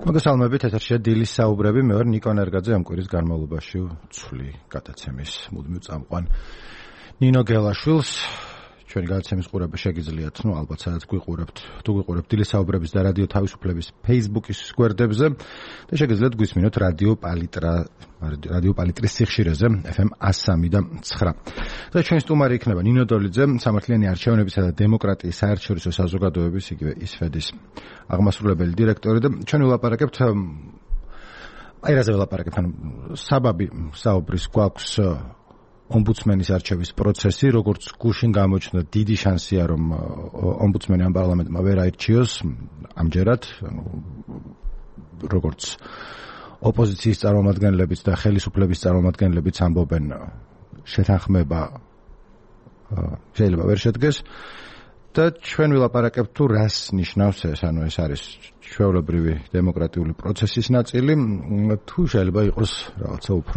მოგესალმებით, ეთერშია დილის საუბრები. მე ვარ ნიკო ნერგაძე, ამ კვირის განმავლობაში ვცვლი გადაცემის მუდმივ წამყვან ნინო გელაშვილს. ჩვენი გადაცემის ყურება შეგიძლიათ, ალბათ სადაც გვიყურებთ, თუ გვიყურებთ დილის საუბრების და რადიო თავისუფლების Facebook-ის გვერდებზე და შეგიძლიათ გვისმინოთ რადიო პალიტრის სიხშირეზე FM 103 და 9. და ჩვენი სტუმარი იქნება ნინო დოლიძე, სამართლიანი არჩევნებისა და დემოკრატიის საერთაშორისო საზოგადოების, იგივე ისფედის აღმასრულებელი დირექტორი და ჩვენ ვილაპარაკებთ რაზე ვილაპარაკებთ, საბაბი საუბრის გვაქვს ომბუდსმენის არჩევის პროცესი, როგორც გუშინ გამოჩნდა, დიდი შანსია, რომ ომბუდსმენი ამ პარლამენტმა ვერ აირჩიოს ამჯერად, როგორც ოპოზიციის წარმომადგენლებიც და ხელისუფლების წარმომადგენლებიც ამბობენ, შეთანხმება შეიძლება ვერ შედგეს და ჩვენ ვილაპარაკებთ თუ რას ნიშნავს ეს, ეს არის ჩვეულებრივი დემოკრატიული პროცესის ნაწილი, თუ შეიძლება იყოს რაღაცა უფრო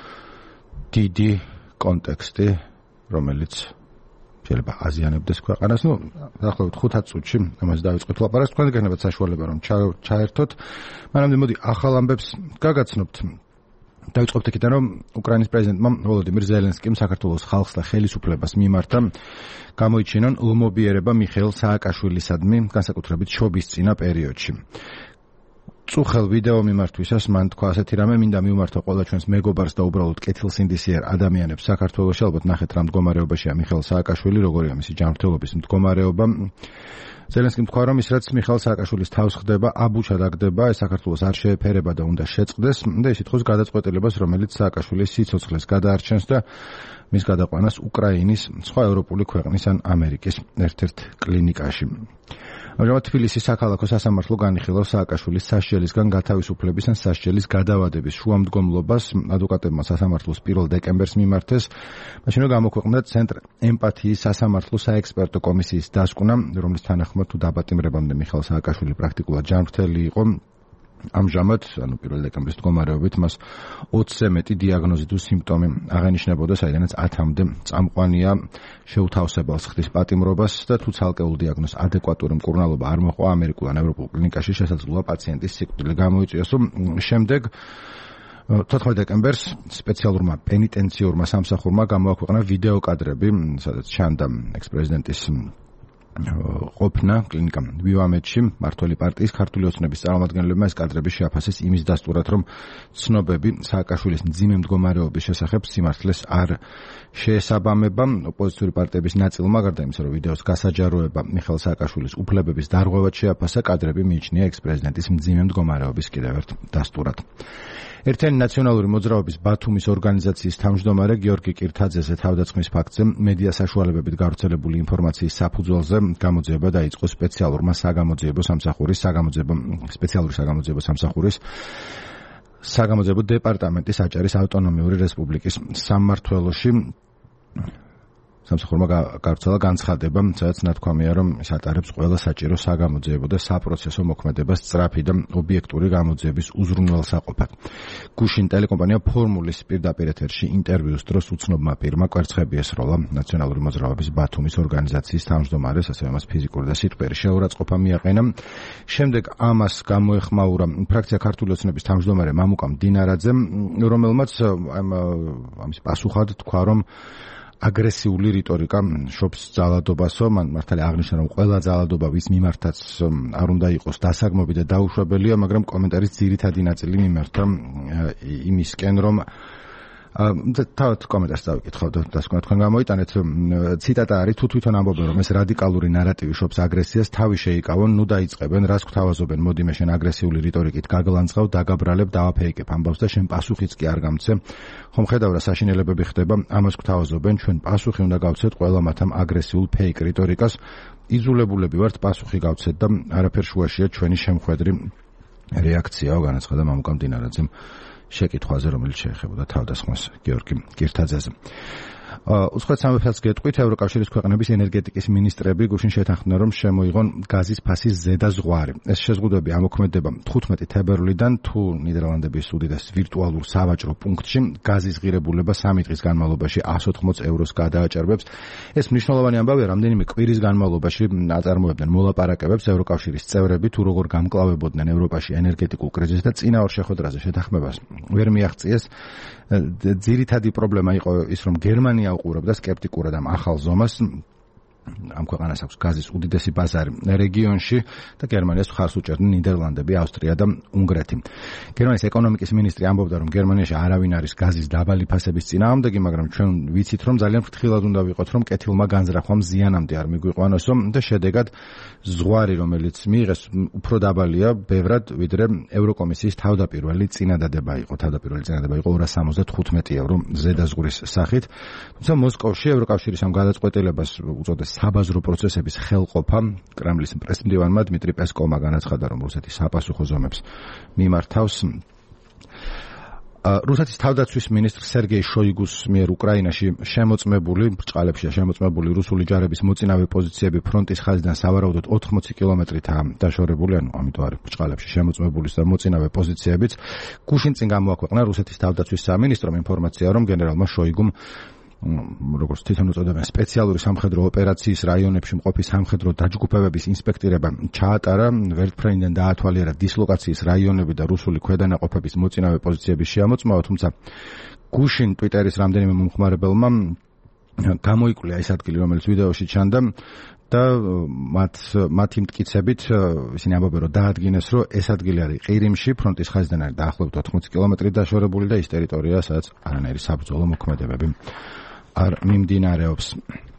დიდი კონტექსტი, რომელიც შეიძლება აზიანებდეს ქვეყანას. დაახლოებით 5 წუთში ამას დავიწყოთ ლაპარაკს. თქვენ გექნებათ საშუალება, რომ ჩაერთოთ. მანამდე მოდი ახალ ამბებს გაგაცნობთ. დავიწყებთ იქიდან, რომ უკრაინის პრეზიდენტმა ვოლოდიმირ ზელენსკიმ საქართველოს ხალხს და ხელისუფლებას მიმართა გამოიჩინონ ულმობიერება მიხეილ სააკაშვილისადმი, განსაკუთრებით შობისწინა პერიოდში. წუხელ ვიდეო მიმართვისას მან თქვა ასეთი რამე, მინდა მივმართო ყველა ჩვენს მეგობარს და უბრალოდ კეთილსინდისიერ ადამიანებს საქართველოში. ალბათ ნახეთ რა მდგომარეობაშია მიხეილ სააკაშვილი, როგორია მისი ჯანმრთელობის მდგომარეობა. ზელენსკიმ თქვა, რომ ის რაც მიხეილ სააკაშვილის თავს ხდება, აბუჩად აგდება, ეს საქართველოს არ შეეფერება და უნდა შეწყდეს და ის ითხოვს გადაწყვეტილებას, რომელიც სააკაშვილის სიცოცხლეს გადაარჩენს და მის გადაყვანას უკრაინის, სხვა ევროპული ქვეყნის ან ამერიკის ერთ-ერთ კლინიკაში. ამჟამად თბილისის საქალაქო სასამართლო განიხილავს სააკაშვილის სასჯელისგან გათავისუფლების ან სასჯელის გადავადების შუამდგომლობას. ადვოკატებმა სასამართლოს 1 დეკემბერს მიმართეს. მაშინ რომ გამოქვეყნდა ცენტრ ემპათიის სასამართლო საექსპერტო კომისიის დასკვნა, რომლის თანახმად თუ დაბატიმრებამდე მიხეილ სააკაშვილი პრაქტიკულად ჯანმრთელი იყო. ამჟამად, 1 დეკემბრის მდგომარეობით მას 20-ზე მეტი დიაგნოზი თუ სიმპტომი აღენიშნებოდა, საიდანაც 10-მდე წამყვანია შეუთავსებელს ხდის პატიმრობას და თუ ცალკეულ დიაგნოზს ადეკვატური მკურნალობა არ მოჰყვა ამერიკულ ან ევროპულ კლინიკაში, შესაძლოა პაციენტის სიკვდილი გამოიწვიოს. შემდეგ 14 დეკემბერს სპეციალურმა პენიტენციურმა სამსახურმა გამოაქვეყნა ვიდეო კადრები, სადაც ჩანდა ექს-პრეზიდენტის ყოფნა კლინიკა ვივამეთში. მმართველი პარტიის ქართული ოცნების წარმომადგენლებმა ეს კადრები შეაფასეს იმის დასტურად, რომ ცნობები სააკაშვილის მძიმე მდგომარეობის შესახებ სიმართლეს არ შეესაბამება. ოპოზიციური პარტიების ნაწილმა, გარდა იმისა, რომ ვიდეოს გასაჯაროება მიხეილ სააკაშვილის უფლებების დარღვევად შეაფასა, კადრები მიიჩნია ექს-პრეზიდენტის მძიმე მდგომარეობის კიდევ ერთ დასტურად. ერთიანი ნაციონალური მოძრაობის ბათუმის ორგანიზაციის თავმჯდომარე გიორგი კირთაძეზე თავდასხმის ფაქტზე მედია საშუალებებით გავრცელებული ინფორმაციის საფუძველზე გამოძიება დაიწყო სპეციალური საგამოძიებო დეპარტამენტის აჭარის ავტონომიური რესპუბლიკის სამმართველოში. სამსახურმა გავრცელა განცხადება, სადაც ნათქვამია, რომ ის ატარებს ყველა საჭირო საგამოძიებო და საპროცესო მოქმედებას სწრაფი და ობიექტური გამოძიების უზრუნველსაყოფად. გუშინ ტელეკომპანია ფორმულის პირდაპირ ეთერში ინტერვიუს დროს უცნობმა პირმა კვერცხები ესროლა ნაციონალური მოძრაობის ბათუმის ორგანიზაციის თავმჯდომარეს, ასევე მას ფიზიკური და სიტყვიერი შეურაცხყოფა მიაყენა. შემდეგ ამას გამოეხმაურა ფრაქცია ქართული ოცნების თავმჯდომარე მამუკა მდინარაძე, რომელმაც ამის პასუხად თქვა, რომ აგრესიული რიტორიკა შობს ძალადობასო. მან მართალი აღნიშნა, რომ ყველა ძალადობა ვის მიმართაც არ უნდა იყოს დასაგმობი და დაუშვებელია, მაგრამ კომენტარის ძირითადი ნაწილი მიმართა იმისკენ, რომ თავად კომენტარს დავიკითხავ და დასკვნა თქვენ გამოიტანეთ. ციტატა არის, თუ თვითონ ამბობენ, რომ ეს რადიკალური ნარატივი შობს აგრესიას, თავი შეიკავონ, ნუ დაიწყებენ, რას გვთავაზობენ, მოდი მე შენ აგრესიული რიტორიკით გაგლანძღავ, დაგაბრალებ, დავაფეიქებ ამბავს და შენ პასუხიც კი არ გამცე. ხომ ხედავ რა საშინელებები ხდება, ამას გვთავაზობენ, ჩვენ პასუხი უნდა გავცეთ ყველა მათ ამ აგრესიულ ფეიქ რიტორიკას. იძულებულები ვართ პასუხი გავცეთ და არაფერ შუაშია ჩვენი შემხვედრი რეაქციაო, განაცხადა მამუკა მდინარაძემ შეკითხვაზე, რომელიც შეეხებოდა თავდასხმას გიორგი კირთაძეზე. უცხოეთ სამეფოს გეტყვით ევროკავშირის ქვეყნების ენერგეტიკის მინისტრები გუშინ შეთანხმდნენ, რომ შემოიღონ გაზის ფასის ზედა ზღვარი. ეს შეზღუდვები ამოქმედება 15 თებერვლიდან, თუ ნიდერლანდების უდიდეს ვირტუალურ სავაჭრო პუნქტში გაზის ღირებულება 3 დღის განმავლობაში 180 ევროს გადააჭარბებს. ეს მნიშვნელოვანი ამბავია, რამდენიმე კვირის განმავლობაში აწარმოებდნენ მოლაპარაკებებს ევროკავშირის წევრები, თუ როგორ გამკლავებოდნენ ევროპაში ენერგეტიკულ კრიზისს და წინაორ შეხვედრაზე შეთანხმებას ვერ მიაღწიეს. ძირითადი პრობლემა იყო ის, რომ გერმანია უყურებდა სკეპტიკურად ამ ახალ ზომას. ამ ქვეყანას აქვს გაზის უდიდესი ბაზარი რეგიონში და გერმანიას მხარს უჭერდნენ ნიდერლანდები, ავსტრია და უნგრეთი. გერმანიის ეკონომიკის მინისტრი ამბობდა, რომ გერმანიაში არავინ არის გაზის დაბალი ფასების წინააღმდეგი, მაგრამ ჩვენ ვიცით, რომ ძალიან ფრთხილად უნდა ვიყოთ, რომ კეთილმა განზრახვამ ზიანამდე არ მიგვიყვანოსო და შედეგად ზღვარი, რომელიც მიიღეს, უფრო დაბალია ბევრად, ვიდრე ევროკომისიის თავდაპირველი წინადადება იყო. თავდაპირველი წინადადება იყო 275 евро ზედაზღვრის სახით. თუმცა მოსკოვში ევროკავშირის ამ გადაწყვეტილებას უწოდეს საბაზრო პროცესების ხელყოფა კრემლის პრესმდივანმა დმიტრი პესკოვმა განაცხადა, რომ რუსეთი საპასუხო ზომებს მიმართავს. რუსეთის თავდაცვის მინისტრ სერგეი შოიგუს მიერ უკრაინაში ბრჭყალებშია შემოწმებული რუსული ჯარების მოწინავე პოზიციები ფრონტის ხაზიდან სავარაუდოდ 80 კილომეტრითაა დაშორებული, ამიტომ არის ბრჭყალებში შემოწმებული და მოწინავე პოზიციებიც. გუშინ წინ გამოაქვეყნა რუსეთის თავდაცვის სამინისტრომ ინფორმაცია, რომ გენერალმა შოიგუმ როგორც თვითონ უწოდებენ სპეციალური სამხედრო ოპერაციის რაიონებში მყოფი სამხედრო დაჯგუფებების ინსპექტირება ჩაატარა, ვერტფრენიდან დაათვალიერა დისლოკაციის რაიონები და რუსული ქვედანაყოფების მოწინავე პოზიციების შეამოწმავა, თუმცა გუშინ ტვიტერის რამდენიმე მომხმარებელმა გამოიკვლია ეს ადგილი, რომელიც ვიდეოში ჩანდა და მათი მტკიცებით ისინი ამბობენ, რომ დაადგინეს, რომ ეს ადგილი არის ყირიმში, ფრონტის ხაზიდან არის დაახლოებით 80 კილომეტრი დაშორებული და ის ტერიტორია, სადაც არანაირი საბრძოლო მოქმედებები არ მიმდინარეობს.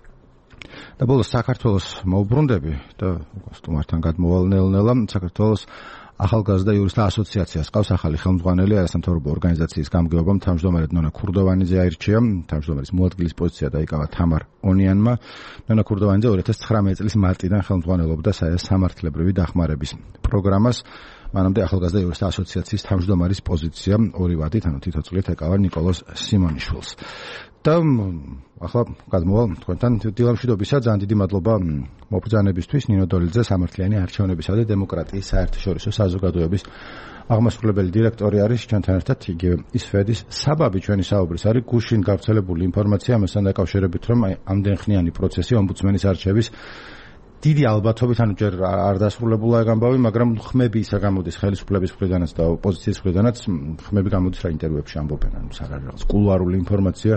და ბოლოს საქართველოს მოუბრუნდები და სტუმართან გადმოვალ ნელ-ნელა საქართველოს ახალგაზრდა იურისტთა ასოციაციას ყავს ახალი ხელმძღვანელი არასამთავრობო ორგანიზაციის გამგეობამ თავმჯდომარედ ნონა ქურდოვანიძე აირჩია. თავმჯდომარის მოადგილის პოზიცია დაიკავა თამარ ონიანმა. ნონა ქურდოვანიძე 2019 წლის მარტიდან ხელმძღვანელობდა სამართლებრივი დახმარების პროგრამას. მანამდე ახალგაზრდა იურისტთა ასოციაციის თავმჯდომარის პოზიცია ორი ვადით, თითოწლით ეკავა ნიკოლოზ სიმონიშვილს. და ახლა გადმოვალ თქვენთან დილამშვიდობისა, ძალიან დიდი მადლობა მობრძანებისთვის. ნინო დოლიძე, სამართლიანი არჩევნებისა და დემოკრატიის საერთაშორისო საზოგადოების აღმასრულებელი დირექტორი არის ჩვენთან ერთად. იგივე ისფედის საბაბი ჩვენი საუბრის არის გუშინ გავრცელებული ინფორმაცია ამასთან დაკავშირებით, რომ ამდენხნიანი პროცესი ომბუდსმენის არჩევის დიდი ალბათობით ჯერ არ დასრულებულა ეგ ამბავი, მაგრამ ხმები ისა გამოდის ხელისუფლების მხრიდანაც და ოპოზიციის მხრიდანაც, ხმები გამოდის რა ინტერვიუებში ამბობენ, რაღაც კულუარული ინფორმაცია,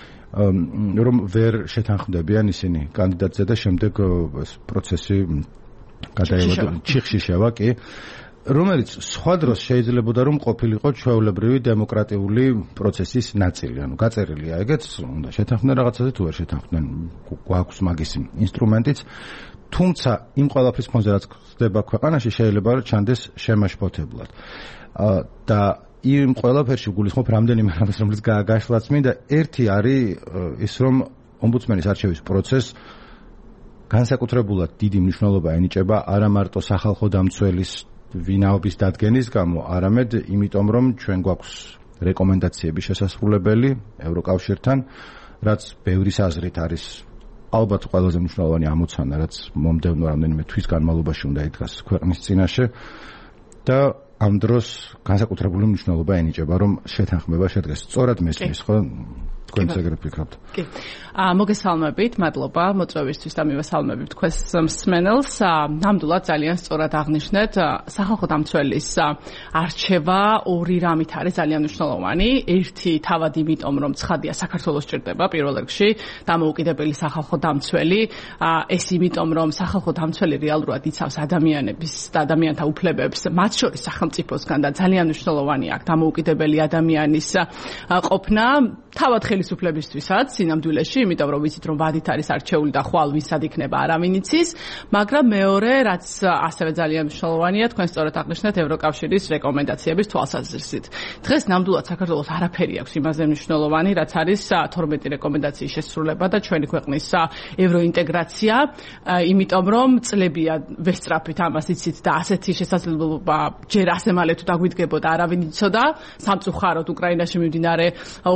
რომ ვერ შეთანხმდებიან ისინი კანდიდატზე და შემდეგ ეს პროცესი გადაევა ჩიხში შევა, კი, რომელიც სხვა დროს შეიძლებოდა რომ ყოფილიყო ჩვეულებრივი დემოკრატიული პროცესის ნაწილი. გაწერილია ეგეც, უნდა შეთანხმდნენ რაღაცაზე, თუ ვერ შეთანხმდნენ, გვაქვს მაგის ინსტრუმენტიც. თუმცა იმ ყველაფრის ფონზე რაც ხდება ქვეყანაში შეიძლება რომ ჩანდეს შემაშფოთებლად. და იმ ყველაფერში გულისხმობ რამდენიმე რამეს, რომელიც გაშლაც მინდა. ერთი არის ის, რომ ომბუდსმენის არჩევის პროცესს განსაკუთრებულად დიდი მნიშვნელობა ენიჭება არა მარტო სახალხო დამცველის ვინაობის დადგენის გამო, არამედ იმიტომ, რომ ჩვენ გვაქვს რეკომენდაციები შესასრულებელი ევროკავშირთან, რაც ბევრის აზრით არის ალბათ ყველაზე მნიშვნელოვანი ამოცანა, რაც მომდევნო რამდენიმე თვის განმავლობაში უნდა იდგას ქვეყნის წინაშე და ამ დროს განსაკუთრებული მნიშვნელობა ენიჭება, რომ შეთანხმება შედგეს. სწორად მესმის, ხო? თქვენც ეგრეთ ფიქრობთ. კი. მოგესალმებით, მადლობა მოწვევისთვის და მივესალმებით თქვენს მსმენელს. ნამდვილად ძალიან სწორად აღნიშნეთ, სახალხო დამცველის არჩევა ორი რამით არის ძალიან მნიშვნელოვანი. ერთი თავად იმიტომ, რომ ცხადია საქართველოს ჭირდება პირველ რიგში დამოუკიდებელი სახალხო დამცველი. ეს იმიტომ, რომ სახალხო დამცველი რეალურად იცავს ადამიანების და ადამიანთა უფლებებს, მათ შორის სახელმწიფოსგან და ძალიან მნიშვნელოვანი აქ დამოუკიდებელი ადამიანის ყოფნა. თავად ხელისუფლებისთვისაც სინამდვილეში, იმიტომ რომ ვიცით რომ ვადით არის არჩეული და ხვალ ვისად იქნება არავინ იცის, მაგრამ მეორე, რაც ასევე ძალიან მნიშვნელოვანია, თქვენ სწორად აღნიშნეთ ევროკავშირის რეკომენდაციების თვალსაზრისით. დღეს ნამდვილად საქართველოს არაფერი აქვს იმაზე მნიშვნელოვანი, რაც არის 12 რეკომენდაციის შესრულება და ჩვენი ქვეყნის ევროინტეგრაცია, იმიტომ რომ წლებია ვესწრაფით ამას იცით და ასეთი შესაძლებლობა ჯერ ასე მალე თუ დაგვიდგებოდა არავინ იცოდა, სამწუხაროდ უკრაინაში მიმდინარე ომის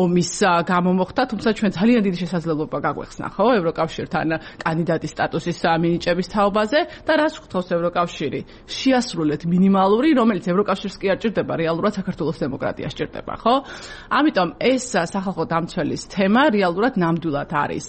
გამომოხდა, თუმცა ჩვენ ძალიან დიდი შესაძლებლობა გაგვეხსნა, ხო, ევროკავშირთან კანდიდატის სტატუსის მინიჭების თაობაზე და რას გვხდოს ევროკავშირი? შეასრულეთ მინიმალური, რომელიც ევროკავშირს კი არ ჭირდება, რეალურად საქართველოს დემოკრატია სჭირდება, ხო? ამიტომ ეს სახალხო დამცველის თემა რეალურად ნამდვილად არის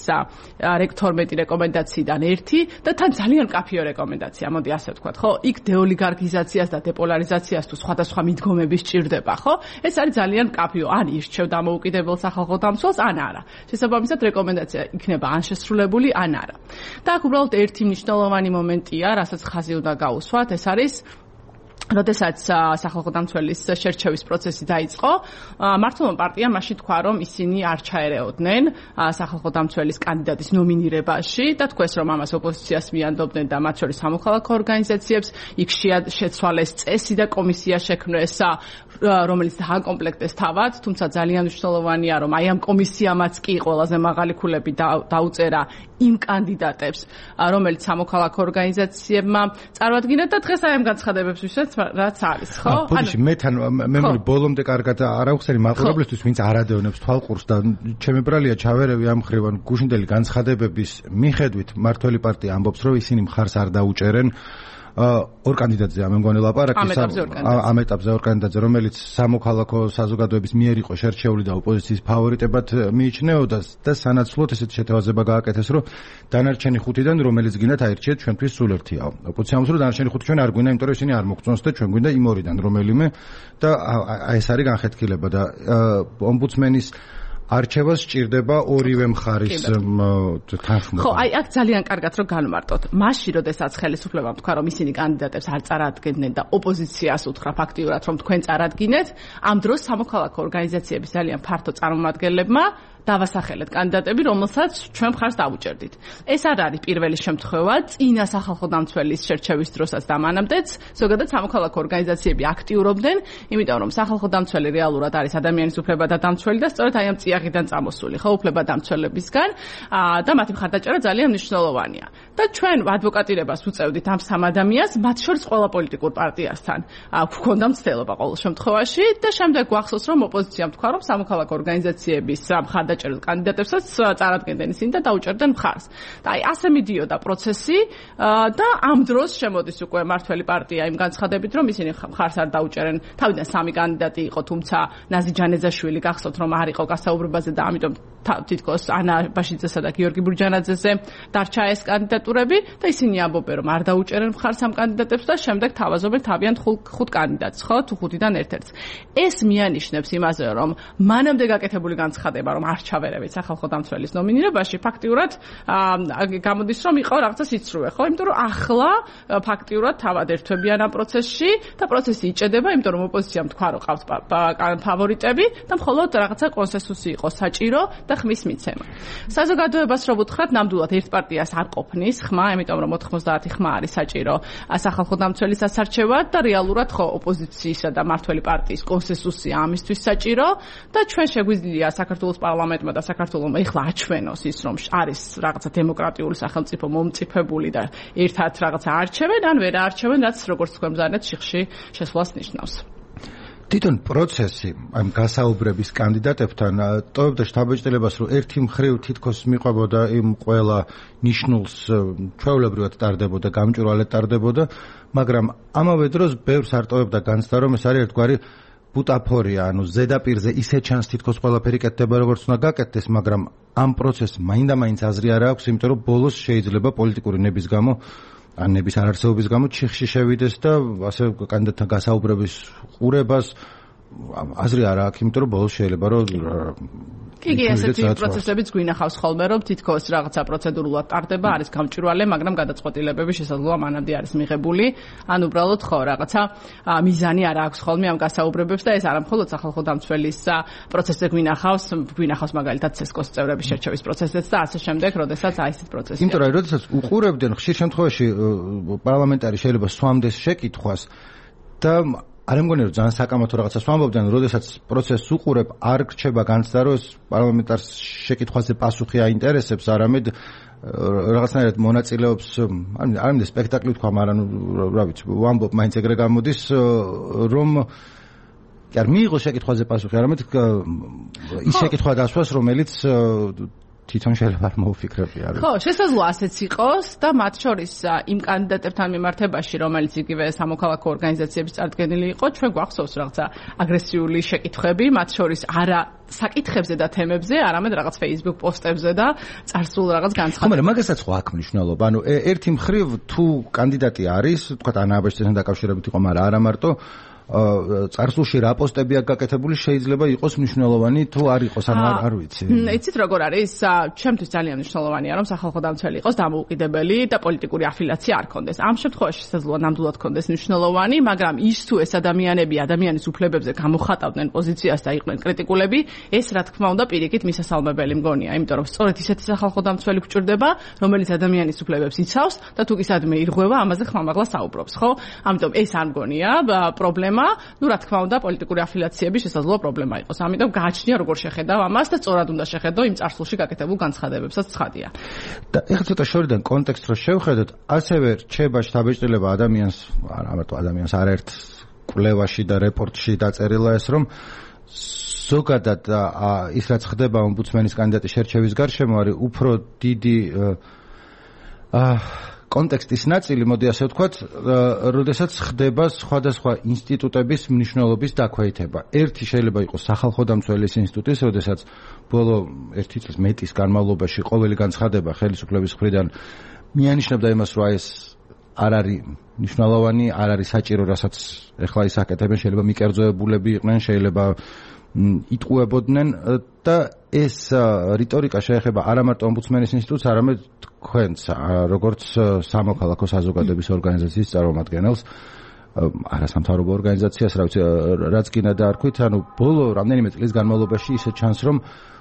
12 რეკომენდაციიდან ერთი და თან ძალიან კაფეო რეკომენდაცია, მოდი ასე ვთქვათ, ხო? იქ დეოლიგარქიზაციას და დეპოლარიზაციას თუ სხვადასხვა მიდგომები სჭირდება, ხო? ეს არის ძალიან კაფეო, ან ირჩევ დამოუკიდებელ სახალხო დამცველს, ან არა. შესაბამისად რეკომენდაცია იქნება ან შესრულებული, ან არა. და აქ უბრალოდ ერთი მნიშვნელოვანი მომენტია, რასაც ხაზი უნდა გაუსვათ, ეს არის როდესაც სახალხო დამცველის შერჩევის პროცესი დაიწყო, მართლობა პარტიამ მაშინ თქვა, რომ ისინი არ ჩაერეოდნენ სახალხო დამცველის კანდიდატის ნომინირებაში და თქვეს, რომ ამას ოპოზიციას მიანდობდნენ და მათ შორის სამოქალაქო ორგანიზაციებს, იქ შეცვალეს წესი და კომისია შექმნეს, რომელიც დააკომპლექტეს თავად, თუმცა ძალიან მნიშვნელოვანია, რომ აი ამ კომისიამაც კი ყველაზე მაღალი ქულები დაუწერა იმ კანდიდატებს, რომელიც სამოქალაქო ორგანიზაციებმა წარმოადგინეთ და დღეს აი ამ განცხადებებს ვისაც რაც არის, ხო? მე ბოლომდე კარგად არ ავხსენი მაყურებლისთვის, ვინც არ ადევნებს თვალყურს და ჩემი ბრალია ჩავერევი ამ ხრივან გუშინდელი განცხადებების მიხედვით მართველი პარტია ამბობს, რომ ისინი მხარს არ დაუჭერენ ორ კანდიდატზე ამ მგონი ლაპარაკი ამ ეტაპზე ორ კანდიდატზე, რომელიც სამოქალაქო საზოგადოების მიერ იყო შერჩეული და ოპოზიციის ფავორიტებად მიიჩნეოდა და სანაცვლოდ ესეთი შეთევაზება გააკეთეს, რომ დანარჩენი 5-დან რომელიც გინდათ აირჩიეთ ჩვენთვის სულ ერთია. ოპოზიცია ამბობს, რომ დანარჩენი 5 ჩვენ არ გვინდა, იმიტომ რომ ისინი არ მოგწონს და ჩვენ გვინდა იმ ორიდან რომელიმე და ეს არის განხეთქილება და ომბუდსმენის არჩევას სჭირდება ორივე მხარის თანხმობა. ხო, აი აქ ძალიან კარგად რომ განვარტოთ. მაშინ, როდესაც ხელისუფლებამ თქვა, რომ ისინი კანდიდატებს არ წარადგენდნენ და ოპოზიციას უთხრა ფაქტიურად, რომ თქვენ წარადგენთ, ამ დროს სამოქალაქო ორგანიზაციების ძალიან ფართო წარმომადგენლებმა დავასახელეთ კანდიდატები, რომელსაც ჩვენ მხარს დავუჭერდით. ეს არ არის პირველი შემთხვევა, წინა სახალხო დამცველის შერჩევის დროსაც და მანამდეც, ზოგადად სამოქალაქო ორგანიზაციები აქტიურობდნენ, იმიტომ რომ სახალხო დამცველი რეალურად არის ადამიანის უფლებათა დამცველი და სწორედ აი ამ წიაღიდან წამოსული, ხო, უფლებადამცველებისგან და მათი მხარდაჭერა ძალიან მნიშვნელოვანია. და ჩვენ ადვოკატირებას უწევდით ამ სამ ადამიანს, მათ შორის ყველა პოლიტიკურ პარტიასთან. გვქონდა მცდელობა ყოველ შემთხვევაში და შემდეგ გვახსოვს, რომ ოპოზიციამ თქვა, რომ სამოქალაქო ორგანიზაციების მხარდაჭერილ კანდიდატებსაც წარადგენდნენ ისინი და დაუჭერდნენ მხარს. და აი ასე მიდიოდა პროცესი და ამ დროს შემოდის უკვე მართველი პარტია იმ განცხადებით, რომ ისინი მხარს არ დაუჭერენ. თავიდან 3 კანდიდატი იყო, თუმცა ნაზი ჯანეძაშვილი გახსოვთ, რომ არ იყო გასაუბრებაზე და ამიტომ თითქოს ანა ბაშიძესა და გიორგი ბურჯანაძეზე დარჩა ეს კანდიდატურები და ისინი ამბობენ, რომ არ დაუჭერენ მხარს ამ კანდიდატებს და შემდეგ თავაზობენ თავიანთ 5 კანდიდატს, ხო, თუ 5-დან ერთ-ერთს. ეს მიანიშნებს იმაზე, რომ მანამდე გაკეთებული განცხადება, რომ არ ჩავერევით სახალხო დამცველის ნომინირებაში, ფაქტიურად გამოდის, რომ იყო რაღაცა სიცრუე, ხო? იმიტომ რომ ახლა ფაქტიურად თავად ერთვებიან ამ პროცესში და პროცესი იჭედება, იმიტომ რომ ოპოზიციამ თქვა, რომ ყავს ფავორიტები და მხოლოდ რაღაცა კონსენსუსი იყო საჭირო და ხმის მიცემა. საზოგადოებას რო ვუთხრათ, ნამდვილად ერთ პარტიას არ ყოფნის ხმა, იმიტომ რომ 90 ხმა არის საჭირო სახალხო დამცველის ასარჩევად და რეალურად ხო ოპოზიციისა და მართველი პარტიის კონსენსუსია ამისთვის საჭირო და ჩვენ შეგვიძლია საქართველოს პარლამენტმა და საქართველოს ეხლა აჩვენოს ის, რომ არის რაღაცა დემოკრატიული სახელმწიფო მომწიფებული და ერთად რაღაცა არჩევენ, ან ვერ არჩევენ, რაც როგორც თქვენ მზარდეთ შიხში შესვლას ნიშნავს. თვითონ პროცესი ამ გასაუბრების კანდიდატებთან ტოვებდა შთაბეჭდილებას, რომ ერთი მხრივ თითქოს მიყვებოდა იმ ყველა ნიშნულს ჩვეულებრივად ტარდებოდა, გამჭვირვალედ ტარდებოდა, მაგრამ ამავე დროს ბევრს არ ტოვებდა განცდა, რომ ეს არის ერთგვარი ბუტაფორია, ანუ ზედაპირზე ისე ჩანს თითქოს ყველაფერი კეთდება, როგორც უნდა გაკეთდეს, მაგრამ ამ პროცესს მაინდა-მაინც აზრი არ აქვს, იმიტომ რომ ბოლოს შეიძლება პოლიტიკური ნების გამო ან ნების არარსებობის გამო ჩიხში შევიდეს და ასე კანდიდატთან გასაუბრების ყურებას აზრი არ აქვს, იმიტომ რომ ბოლოს შეიძლება რომ კი, ესეთი პროცესებიც გვინახავს ხოლმე, რომ თითქოს რაღაცა პროცედურულად ტარდება, არის გამჭვირვალე, მაგრამ გადაწყვეტილებები შესაძლოა მანამდე არის მიღებული, ან უბრალოდ ხო რაღაცა მიზანი არ აქვს ხოლმე ამ გასაუბრებებს და ეს არა მხოლოდ სახალხო დამცველის პროცესზე გვინახავს მაგალითად ცესკოს წევრების შერჩევის პროცესზეც და ასე შემდეგ, როდესაც აი ესეთ პროცესია. იმიტომ რომ როდესაც უყურებდნენ, ხშირ შემთხვევაში პარლამენტარი შეიძლება სვამდეს შეკითხვას და არ მგონია რომ ძალიან საკამათო რაღაცას ვამბობდნენ, როდესაც პროცესს უყურებ, არ რჩება განცდა, რომ ეს პარლამენტარს შეკითხვაზე პასუხი აინტერესებს, არამედ რაღაცნაირად მონაწილეობს, არ მინდა სპექტაკლი თქვა, მაგრამ რა ვიცი, ვამბობ, მაინც ეგრე გამოდის, რომ კი არ მიიღოს შეკითხვაზე პასუხი, არამედ ის შეკითხვა დასვას, რომელიც თვითონ შეიძლება არ მოუფიქრები არის. ხო, შესაძლოა ასეც იყოს და მათ შორის იმ კანდიდატებთან მიმართებაში, რომელიც იგივე სამოქალაქო ორგანიზაციების წარდგენილი იყო, ჩვენ გვახსოვს რაღაცა აგრესიული შეკითხვები, მათ შორის არა საკითხებზე და თემებზე, არამედ რაღაც Facebook პოსტებზე და წარსულ რაღაც განცხადებებზე. მაგრამ მაგასაც ხო აქვს მნიშვნელობა. ანუ ერთი მხრივ თუ კანდიდატი არის, თქვა ანა აბაშიძესთან დაკავშირებით იყო, მაგრამ არა მარტო წარსულში რა პოსტები აქვს გაკეთებული, შეიძლება იყოს მნიშვნელოვანი თუ არ იყოს, ანუ არ ვიცი. იცით როგორ არის? ჩემთვის ძალიან მნიშვნელოვანია, რომ სახალხო დამცველი იყოს დამოუკიდებელი და პოლიტიკური αφილიაცია არ ქონდეს. ამ შემთხვევაში შესაძლოა ნამდვილად ქონდეს მნიშვნელოვანი, მაგრამ ის თუ ეს ადამიანები ადამიანის უფლებებზე გამოხატავდნენ პოზიციას და იყვნენ კრიტიკულები, ეს რა თქმა უნდა პირიქით მისასალმებელი მგონია, იმიტომ რომ სწორედ ისეთი სახალხო დამცველი გვჭირდება, რომელიც ადამიანის უფლებებს იცავს და თუ ისადმე ირღვევა, ამაზე ხმამაღლა საუბრობს, ხო? ამიტომ ეს არ მგონია პრობლემა. Ну, რა თქმა უნდა, პოლიტიკური αφილიაციები შესაძლოა პრობლემა იყოს. ამიტომ გააჩნია როგორ შეხედავ ამას და სწორად უნდა შეხედო იმ წარსულში გაკეთებულ განცხადებებსაც ცხადია. და ეხლა ცოტა შორიდან კონტექსტს რო შევხედოთ, ასევე რჩება შთაბეჭდილება ადამიანს, არა მარტო ადამიანს, არაერთ კვლევაში და რეპორტში დაწერილა ეს, რომ ზოგადად ის რაც ხდება ომბუდსმენის კანდიდატის შერჩევის გარშემო არის უფრო დიდი კონტექსტის ნაწილი, მოდი ასე ვთქვათ, როდესაც ხდება სხვადასხვა ინსტიტუტების მნიშვნელობის დაქვეითება. ერთი შეიძლება იყოს სახალხო დამცველის ინსტიტუტის, როდესაც ბოლო 1 წლის მეტის განმავლობაში ყოველი განცხადება ხელისუფლების მხრიდან მიანიშნებდა იმას, რომ ეს არ არის მნიშვნელოვანი, არ არის საჭირო, რასაც ეხლა ის აკეთებენ, შეიძლება მიკერძოებულები იყვნენ, შეიძლება იტყუებოდნენ და ეს რიტორიკა შეეხება არა მარტო ომბუდსმენის ინსტიტუტს, არამედ თქვენს, როგორც სამოქალაქო საზოგადოების ორგანიზაციის წარმომადგენელს, არასამთავრობო ორგანიზაციას, რაც გინდა დაარქვით, ანუ ბოლო რამდენიმე წლის განმავლობაში ისე ჩანს, რომ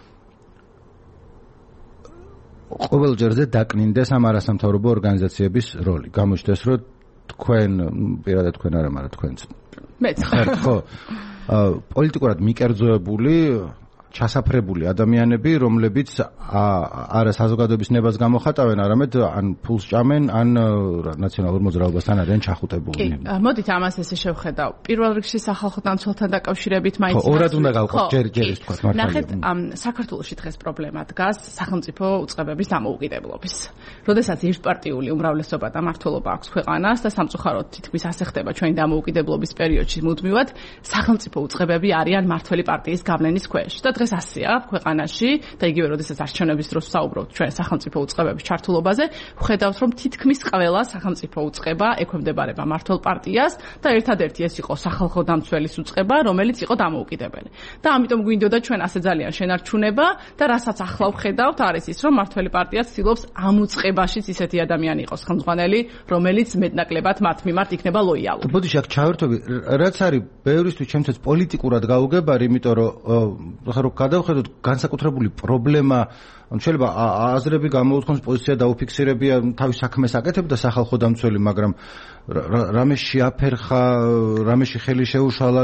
ყოველ ჯერზე დაკნინდეს ამ არასამთავრობო ორგანიზაციების როლი. გამოჩნდეს, რომ თქვენ, პირადად თქვენ არა, მაგრამ თქვენც. მეც ხო. პოლიტიკურად მიკერძოებული, ჩასაფრებული ადამიანები, რომლებიც არა საზოგადოების ნებას გამოხატავენ, არამედ ან ფულს ჭამენ, ან ნაციონალურ მოძრაობასთან არიან ჩახუტებულნი. კი, მოდით ამას ესე შევხედავ. პირველ რიგში სახალხო დამცველთან დაკავშირებით მაინც ორად უნდა გავყოთ ჯერ ის თქვა მართალია. ნახეთ, საქართველოში დღეს პრობლემა დგას სახელმწიფო უწყებების დამოუკიდებლობის. როდესაც ერთპარტიული უმრავლესობა და მმართველობა აქვს ქვეყანას და სამწუხაროდ თითქმის ასე ხდება ჩვენი დამოუკიდებლობის პერიოდში მუდმივად, სახელმწიფო უწყებები არიან მმართველი პარტიის გავლენის ქვეშ. და დღეს ასეა ქვეყანაში და იგივე როდესაც არჩევნების დროს ვსაუბრობთ ჩვენ სახელმწიფო უწყებების ჩართულობაზე, ვხედავთ რომ თითქმის ყველა სახელმწიფო უწყება ექვემდებარება მმართველ პარტიას და ერთადერთი ეს იყო სახალხო დამცველის უწყება, რომელიც იყო დამოუკიდებელი. და ამიტომ გვინდოდა ჩვენ ასე ძალიან შენარჩუნება და რასაც ახლა ვხედავთ არის ის რომ მმართველი პარტია ცდილობს ამ უწყებაშიც ისეთი ადამიანი იყოს ხელმძღვანელი, რომელიც მეტნაკლებად მათ მიმართ იქნება ლოიალური. ბოდიში აქ ჩავერთვები, რაც არის ბევრისთვის ჩემთვის პოლიტიკურად გაუგებარი, იმიტომ რომ გადავხედოთ განსაკუთრებული პრობლემა, შეიძლება აზრები გამოუთხოს, პოზიცია დაუფიქსირებია, თავის საქმეს აკეთებდა სახალხო დამცველი, მაგრამ რამეში აფერხა, რამეში ხელი შეუშალა,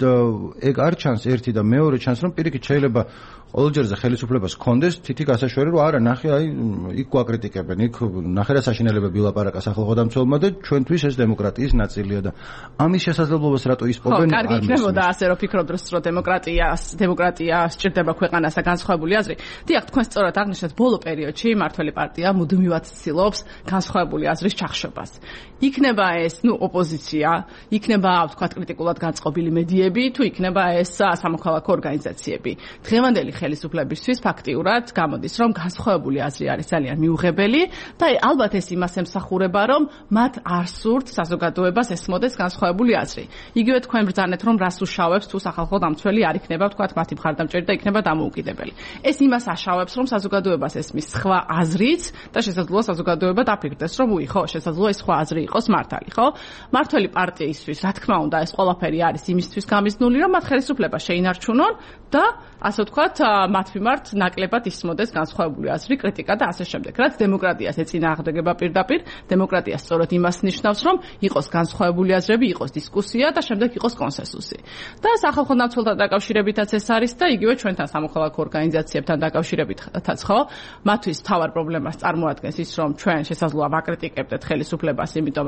ეგ არ ჩანს ერთი და მეორე ჩანს, რომ პირიქით შეიძლება ყოველჯერზე ხელისუფლებას ჰქონდეს თითი გასაშვები, რომ არა, ნახე, აი, იქ გვაკრიტიკებენ, იქ ნახე რა საშინელებები ვილაპარაკა სახალხო დამცველმა და ჩვენთვის ეს დემოკრატიის ნაწილია და ამის შესაძლებლობას რატო ისპობენ? ხო, კარგი იქნებოდა ასე რომ ფიქრობთ, რომ დემოკრატია სჭირდება ქვეყანას და განსხვავებული აზრი. დიახ, თქვენ სწორად აღნიშნეთ, ბოლო პერიოდში მმართველი პარტია მუდმივად ცდილობს განსხვავებული აზრის ჩახშობას. იქნება ეს, ოპოზიცია, იქნება, ვთქვათ, კრიტიკულად განწყობილი მედიები, თუ იქნება ეს სამოქალაქო ორგანიზაციები. დღევანდელი ხელისუფლებისთვის ფაქტიურად გამოდის, რომ განსხვავებული აზრი არის ძალიან მიუღებელი და ალბათ ეს იმას ემსახურება, რომ მათ არ სურთ საზოგადოებას ესმოდეს განსხვავებული აზრი. იგივე თქვენ ბრძანეთ, რომ რას უშავებს თუ სახალხო დამცველი არ იქნება, ვთქვათ, მათი მხარდამჭერი და იქნება დამოუკიდებელი. ეს იმას აშავებს, რომ საზოგადოებას ესმის სხვა აზრიც და შესაძლოა საზოგადოება დაფიქრდეს, რომ ხო, შესაძლოა ეს სხვა აზრი იყოს მართალი, ხო? მმართველი პარტიისთვის, რა თქმა უნდა, ეს ყველაფერი არის იმისთვის გამიზნული, რომ მათ ხელისუფლება შეინარჩუნონ და ასე ვთქვათ, მათ მიმართ ნაკლებად ისმოდეს განსხვავებული აზრი, კრიტიკა და ასე შემდეგ. რაც დემოკრატიას ეწინააღმდეგება პირდაპირ, დემოკრატია სწორედ იმას ნიშნავს, რომ იყოს განსხვავებული აზრები, იყოს დისკუსია და შემდეგ იყოს კონსენსუსი. და სახალხო დამცველთან დაკავშირებითაც ეს არის და იგივე ჩვენთან სამოქალაქო ორგანიზაციებთან დაკავშირებითაც, ხო? მათთვის მთავარ პრობლემას წარმოადგენს ის, რომ ჩვენ შესაძლოა ვაკრიტიკებდეთ ხელისუფლებას, იმიტომ რომ ვთქვათ,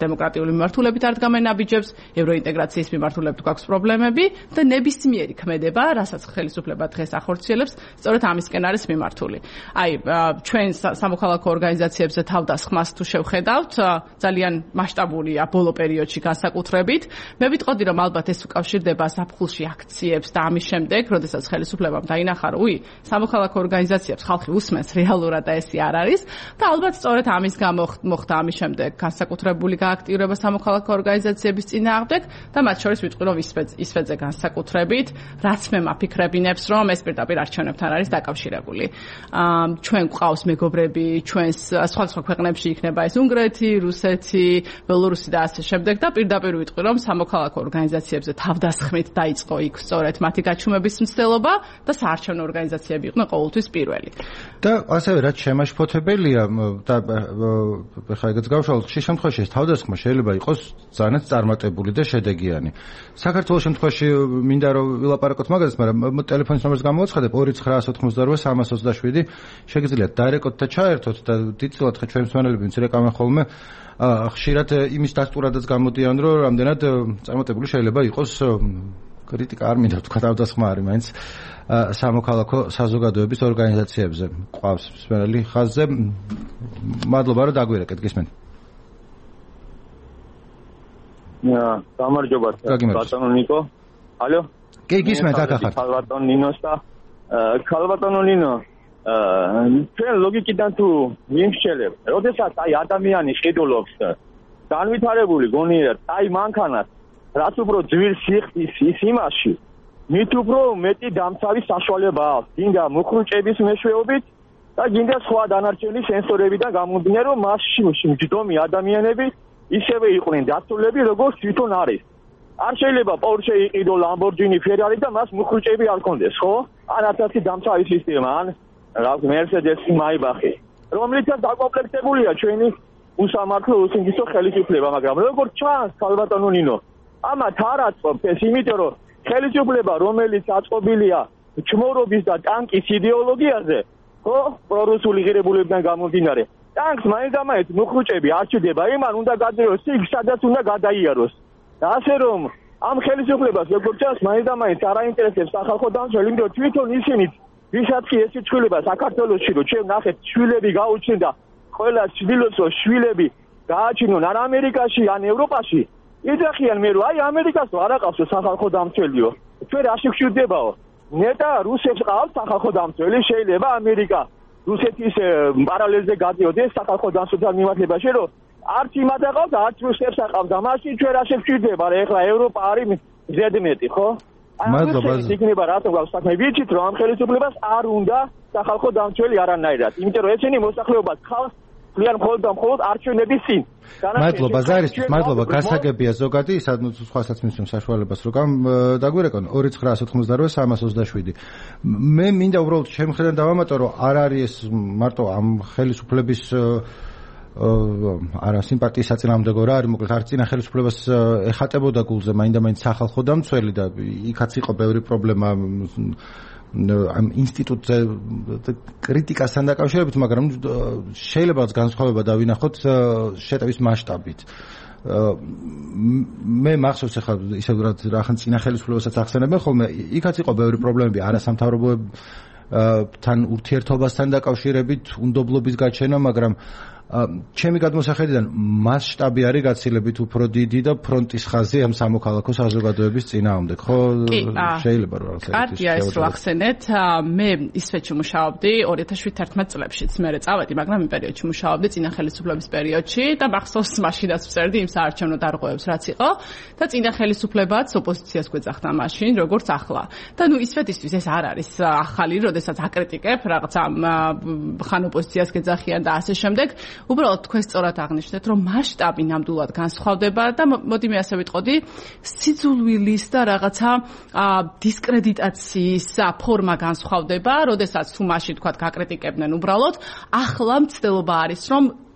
დემოკრატიული მიმართულებით არ დგამენ ნაბიჯებს, ევროინტეგრაციის მიმართულებით გვაქვს პრობლემები და ნებისმიერი ქმედება, რასაც ხელისუფლება დღეს ახორციელებს, სწორედ ამისკენ არის მიმართული. აი, ჩვენ სამოქალაქო ორგანიზაციებზე თავდასხმას თუ შევხედავთ, ძალიან მასშტაბურია ბოლო პერიოდში განსაკუთრებით. მე ვიტყოდი, რომ ალბათ ეს უკავშირდება ზაფხულში აქციებს და ამის შემდეგ, როდესაც ხელისუფლებამ დაინახა, რომ სამოქალაქო ორგანიზაციებს ხალხი უსმენს რეალურად და ესე არ არის და ალბათ სწორედ ამის გამო მოხდა ამის შემდეგ განსაკუთრებული გააქტიურება სამოქალაქო ორგანიზაციების წინააღმდეგ და მათ შორის ვიტყვი, რომ ისვეძე განსაკუთრებით, რაც მე მაფიქრებინებს, რომ ეს პირდაპირ არჩევნებთან არის დაკავშირებული. ჩვენ გვყავს მეგობრები, ჩვენს სხვა ქვეყნებში იქნება ეს უნგრეთი, რუსეთი, ბელორუსი და ასე შემდეგ და პირდაპირ ვიტყვი, რომ სამოქალაქო ორგანიზაციებზე თავდასხმით დაიწყო იქ სწორედ მათი გაჩუმების მცდელობა და საარჩევნო ორგანიზაციები იყვნენ ყოველთვის პირველი. და ასევე რაც შემაშფოთებელია და ხა ეგეც გავშალოთ, ხშირ შემთხვევაში ეს თავდასხმა შეიძლება იყოს ძალიან წარმატებული და შედეგიანი. საქართველოს შემთხვევაში მინდა რომ ვილაპარაკოთ მაგას, მაგრამ ტელეფონის ნომერს გამოვაცხადებ 2992327. შეგიძლიათ დაერეკოთ და ჩაერთოთ და დიწილოთ ხა ჩვენ მსმენელები ვინც რეკავენ ხოლმე ხშირად იმის დასტურადაც გამოდიან, რომ რამდენად წარმატებული შეიძლება იყოს კრიტიკა არ მინდა თქვა თავდასხმა არის მაინც სამოქალაქო საზოგადოების ორგანიზაციებზე. ყავს მსმენელი ხაზზე. მადლობა რომ დაგვირეკეთ, გისმენთ. გამარჯობა ბატონო ნიკო. ალო? კი, გისმენთ, აქ ახარ. ბატონო ნინოს და ბატონო ნინო. ჩვენ ლოგიკიდან თუ მიმსჩელებ, როდესაც აი ადამიანი ყიდულობს განვითარებული გონიერად, აი მანქანას, რაც უფრო ძვირს იხდის ის იმაში, მით უფრო მეტი დამცავი საშუალება აქვს. გინდა მუხრუჭების მეშვეობით და გინდა სხვა დანარჩენი სენსორებიდან გამომდინარე, რომ მასში მჯდომი ადამიანები ისევე იყვნენ დაცულები, როგორც თვითონ არის. არ შეიძლება Porsche იყიდო, Lamborghini, Ferrari და მას მუხრუჭები არ კონდეს, ხო? ან ასეთი დამცავი სისტემა, ან Mercedes, Maybach-ი, რომლითაც დაკომპლექტებულია ჩვენი უსამართლო უსინგისო ხელისუფლება, მაგრამ როგორც ჩანს, ბატონო ნინო, ამათ არ აწყობთ ეს, იმიტომ რომ ხელისუფლება, რომელიც აწყობილია ჩმორობის და ტანკის იდეოლოგიაზე, ხო, პრორუსული ღირებულებიდან გამომდინარე, ტანკს მაინც მუხრუჭები არ ჭირდება, იმან უნდა გადაიაროს იქ, სადაც უნდა გადაიაროს. და ასე რომ ამ ხელისუფლებას როგორც ჩანს, მაინც არ აინტერესებს სახალხო დამცველი, იმიტომ თვითონ ისინი ვისაც კი ეს იცვლება საქართველოში, რომ ჩვენ ნახეთ შვილები გაუჩნდა და ყველა ცდილობს რომ შვილები გააჩინონ ან ამერიკაში, ან ევროპაში. იძახიან მე რომ აი ამერიკას არ აყავსო სახალხო დამცველიო. ჩვენ რაში გვჭირდებაო? ნეტა რუსებს ყავს სახალხო დამცველი, შეიძლება ამერიკა რუსეთის პარალელზე გადიოდეს სახალხო დამცველთან მიმართებაში, რომ არც იმად აყავს, არც რუსებს აყავს და მაშინ ჩვენ რაში გვჭირდება, რა ეხლა ევროპა არის ზედმეტი, ხო? მადლობა. იქნება რატომ გვაქვს საქმე, ვიცით რომ ამ ხელისუფლებას არ უნდა სახალხო დამცველი არანაირად, იმიტომ რომ ეცენი მოსახლეობას ხალხს ძალიან მხოლოდ არჩევნების წინ. მადლობა ზარისთვის, მადლობა. გასაგებია ზოგადი, სხვასაც მისცემ საშუალებას რომ დაგვირეკონ 2992327. მე მინდა უბრალოდ შემხედან დავამატო, რომ არ არის ეს მარტო ამ ხელისუფლების არა სიმპათიის საწინააღმდეგო რა არის, მოკლედ არც წინა ხელისუფლებას ეხატებოდა გულზე, მაინდა-მაინც სახალხო დამცველი და იქაც იყო ბევრი პრობლემა ამ ინსტიტუტზე კრიტიკასთან დაკავშირებით, მაგრამ შეიძლება განსხვავება დავინახოთ შეტევის მასშტაბით. მე მახსოვს ახლა ისე რახან წინა ხელისუფლებასაც ახსენებენ ხოლმე, იქაც იყო ბევრი პრობლემები არასამთავრობოებთან ურთიერთობასთან დაკავშირებით, უნდობლობის გაჩენა, მაგრამ ჩემი გადმოსახედიდან მასშტაბი არის გაცილებით უფრო დიდი და ფრონტის ხაზი ამ სამოქალაქო საზოგადოების წინააღმდეგ, ხო? შეიძლება რომ რაღაცა კარგია ეს რო ახსენეთ, მე ისვეთში მუშაობდი 2007-11 წლებშიც, მერე წავედი, მაგრამ იმ პერიოდში მუშაობდი წინა ხელისუფლების პერიოდში და მახსოვს მაშინაც ვწერდი იმ საარჩევნო დარღვევებს, რაც იყო და წინა ხელისუფლებაც ოპოზიციას გვეძახდა მაშინ, როგორც ახლა. და ნუ ისვეთისთვის ეს არ არის ახალი, როდესაც აკრიტიკებ რაღაცა ხან ოპოზიციას გეძახიან და ასე შემდეგ. უბრალოდ თქვენ სწორად აღნიშნეთ, რომ მასშტაბი ნამდვილად განსხვავდება და მოდი მე ასე ვიტყოდი, სიძულვილის და რაღაცა დისკრედიტაციის ფორმა განსხვავდება, როდესაც თუ მაშინ თქვა გაკრიტიკებდნენ უბრალოდ, ახლა მცდელობა არის, რომ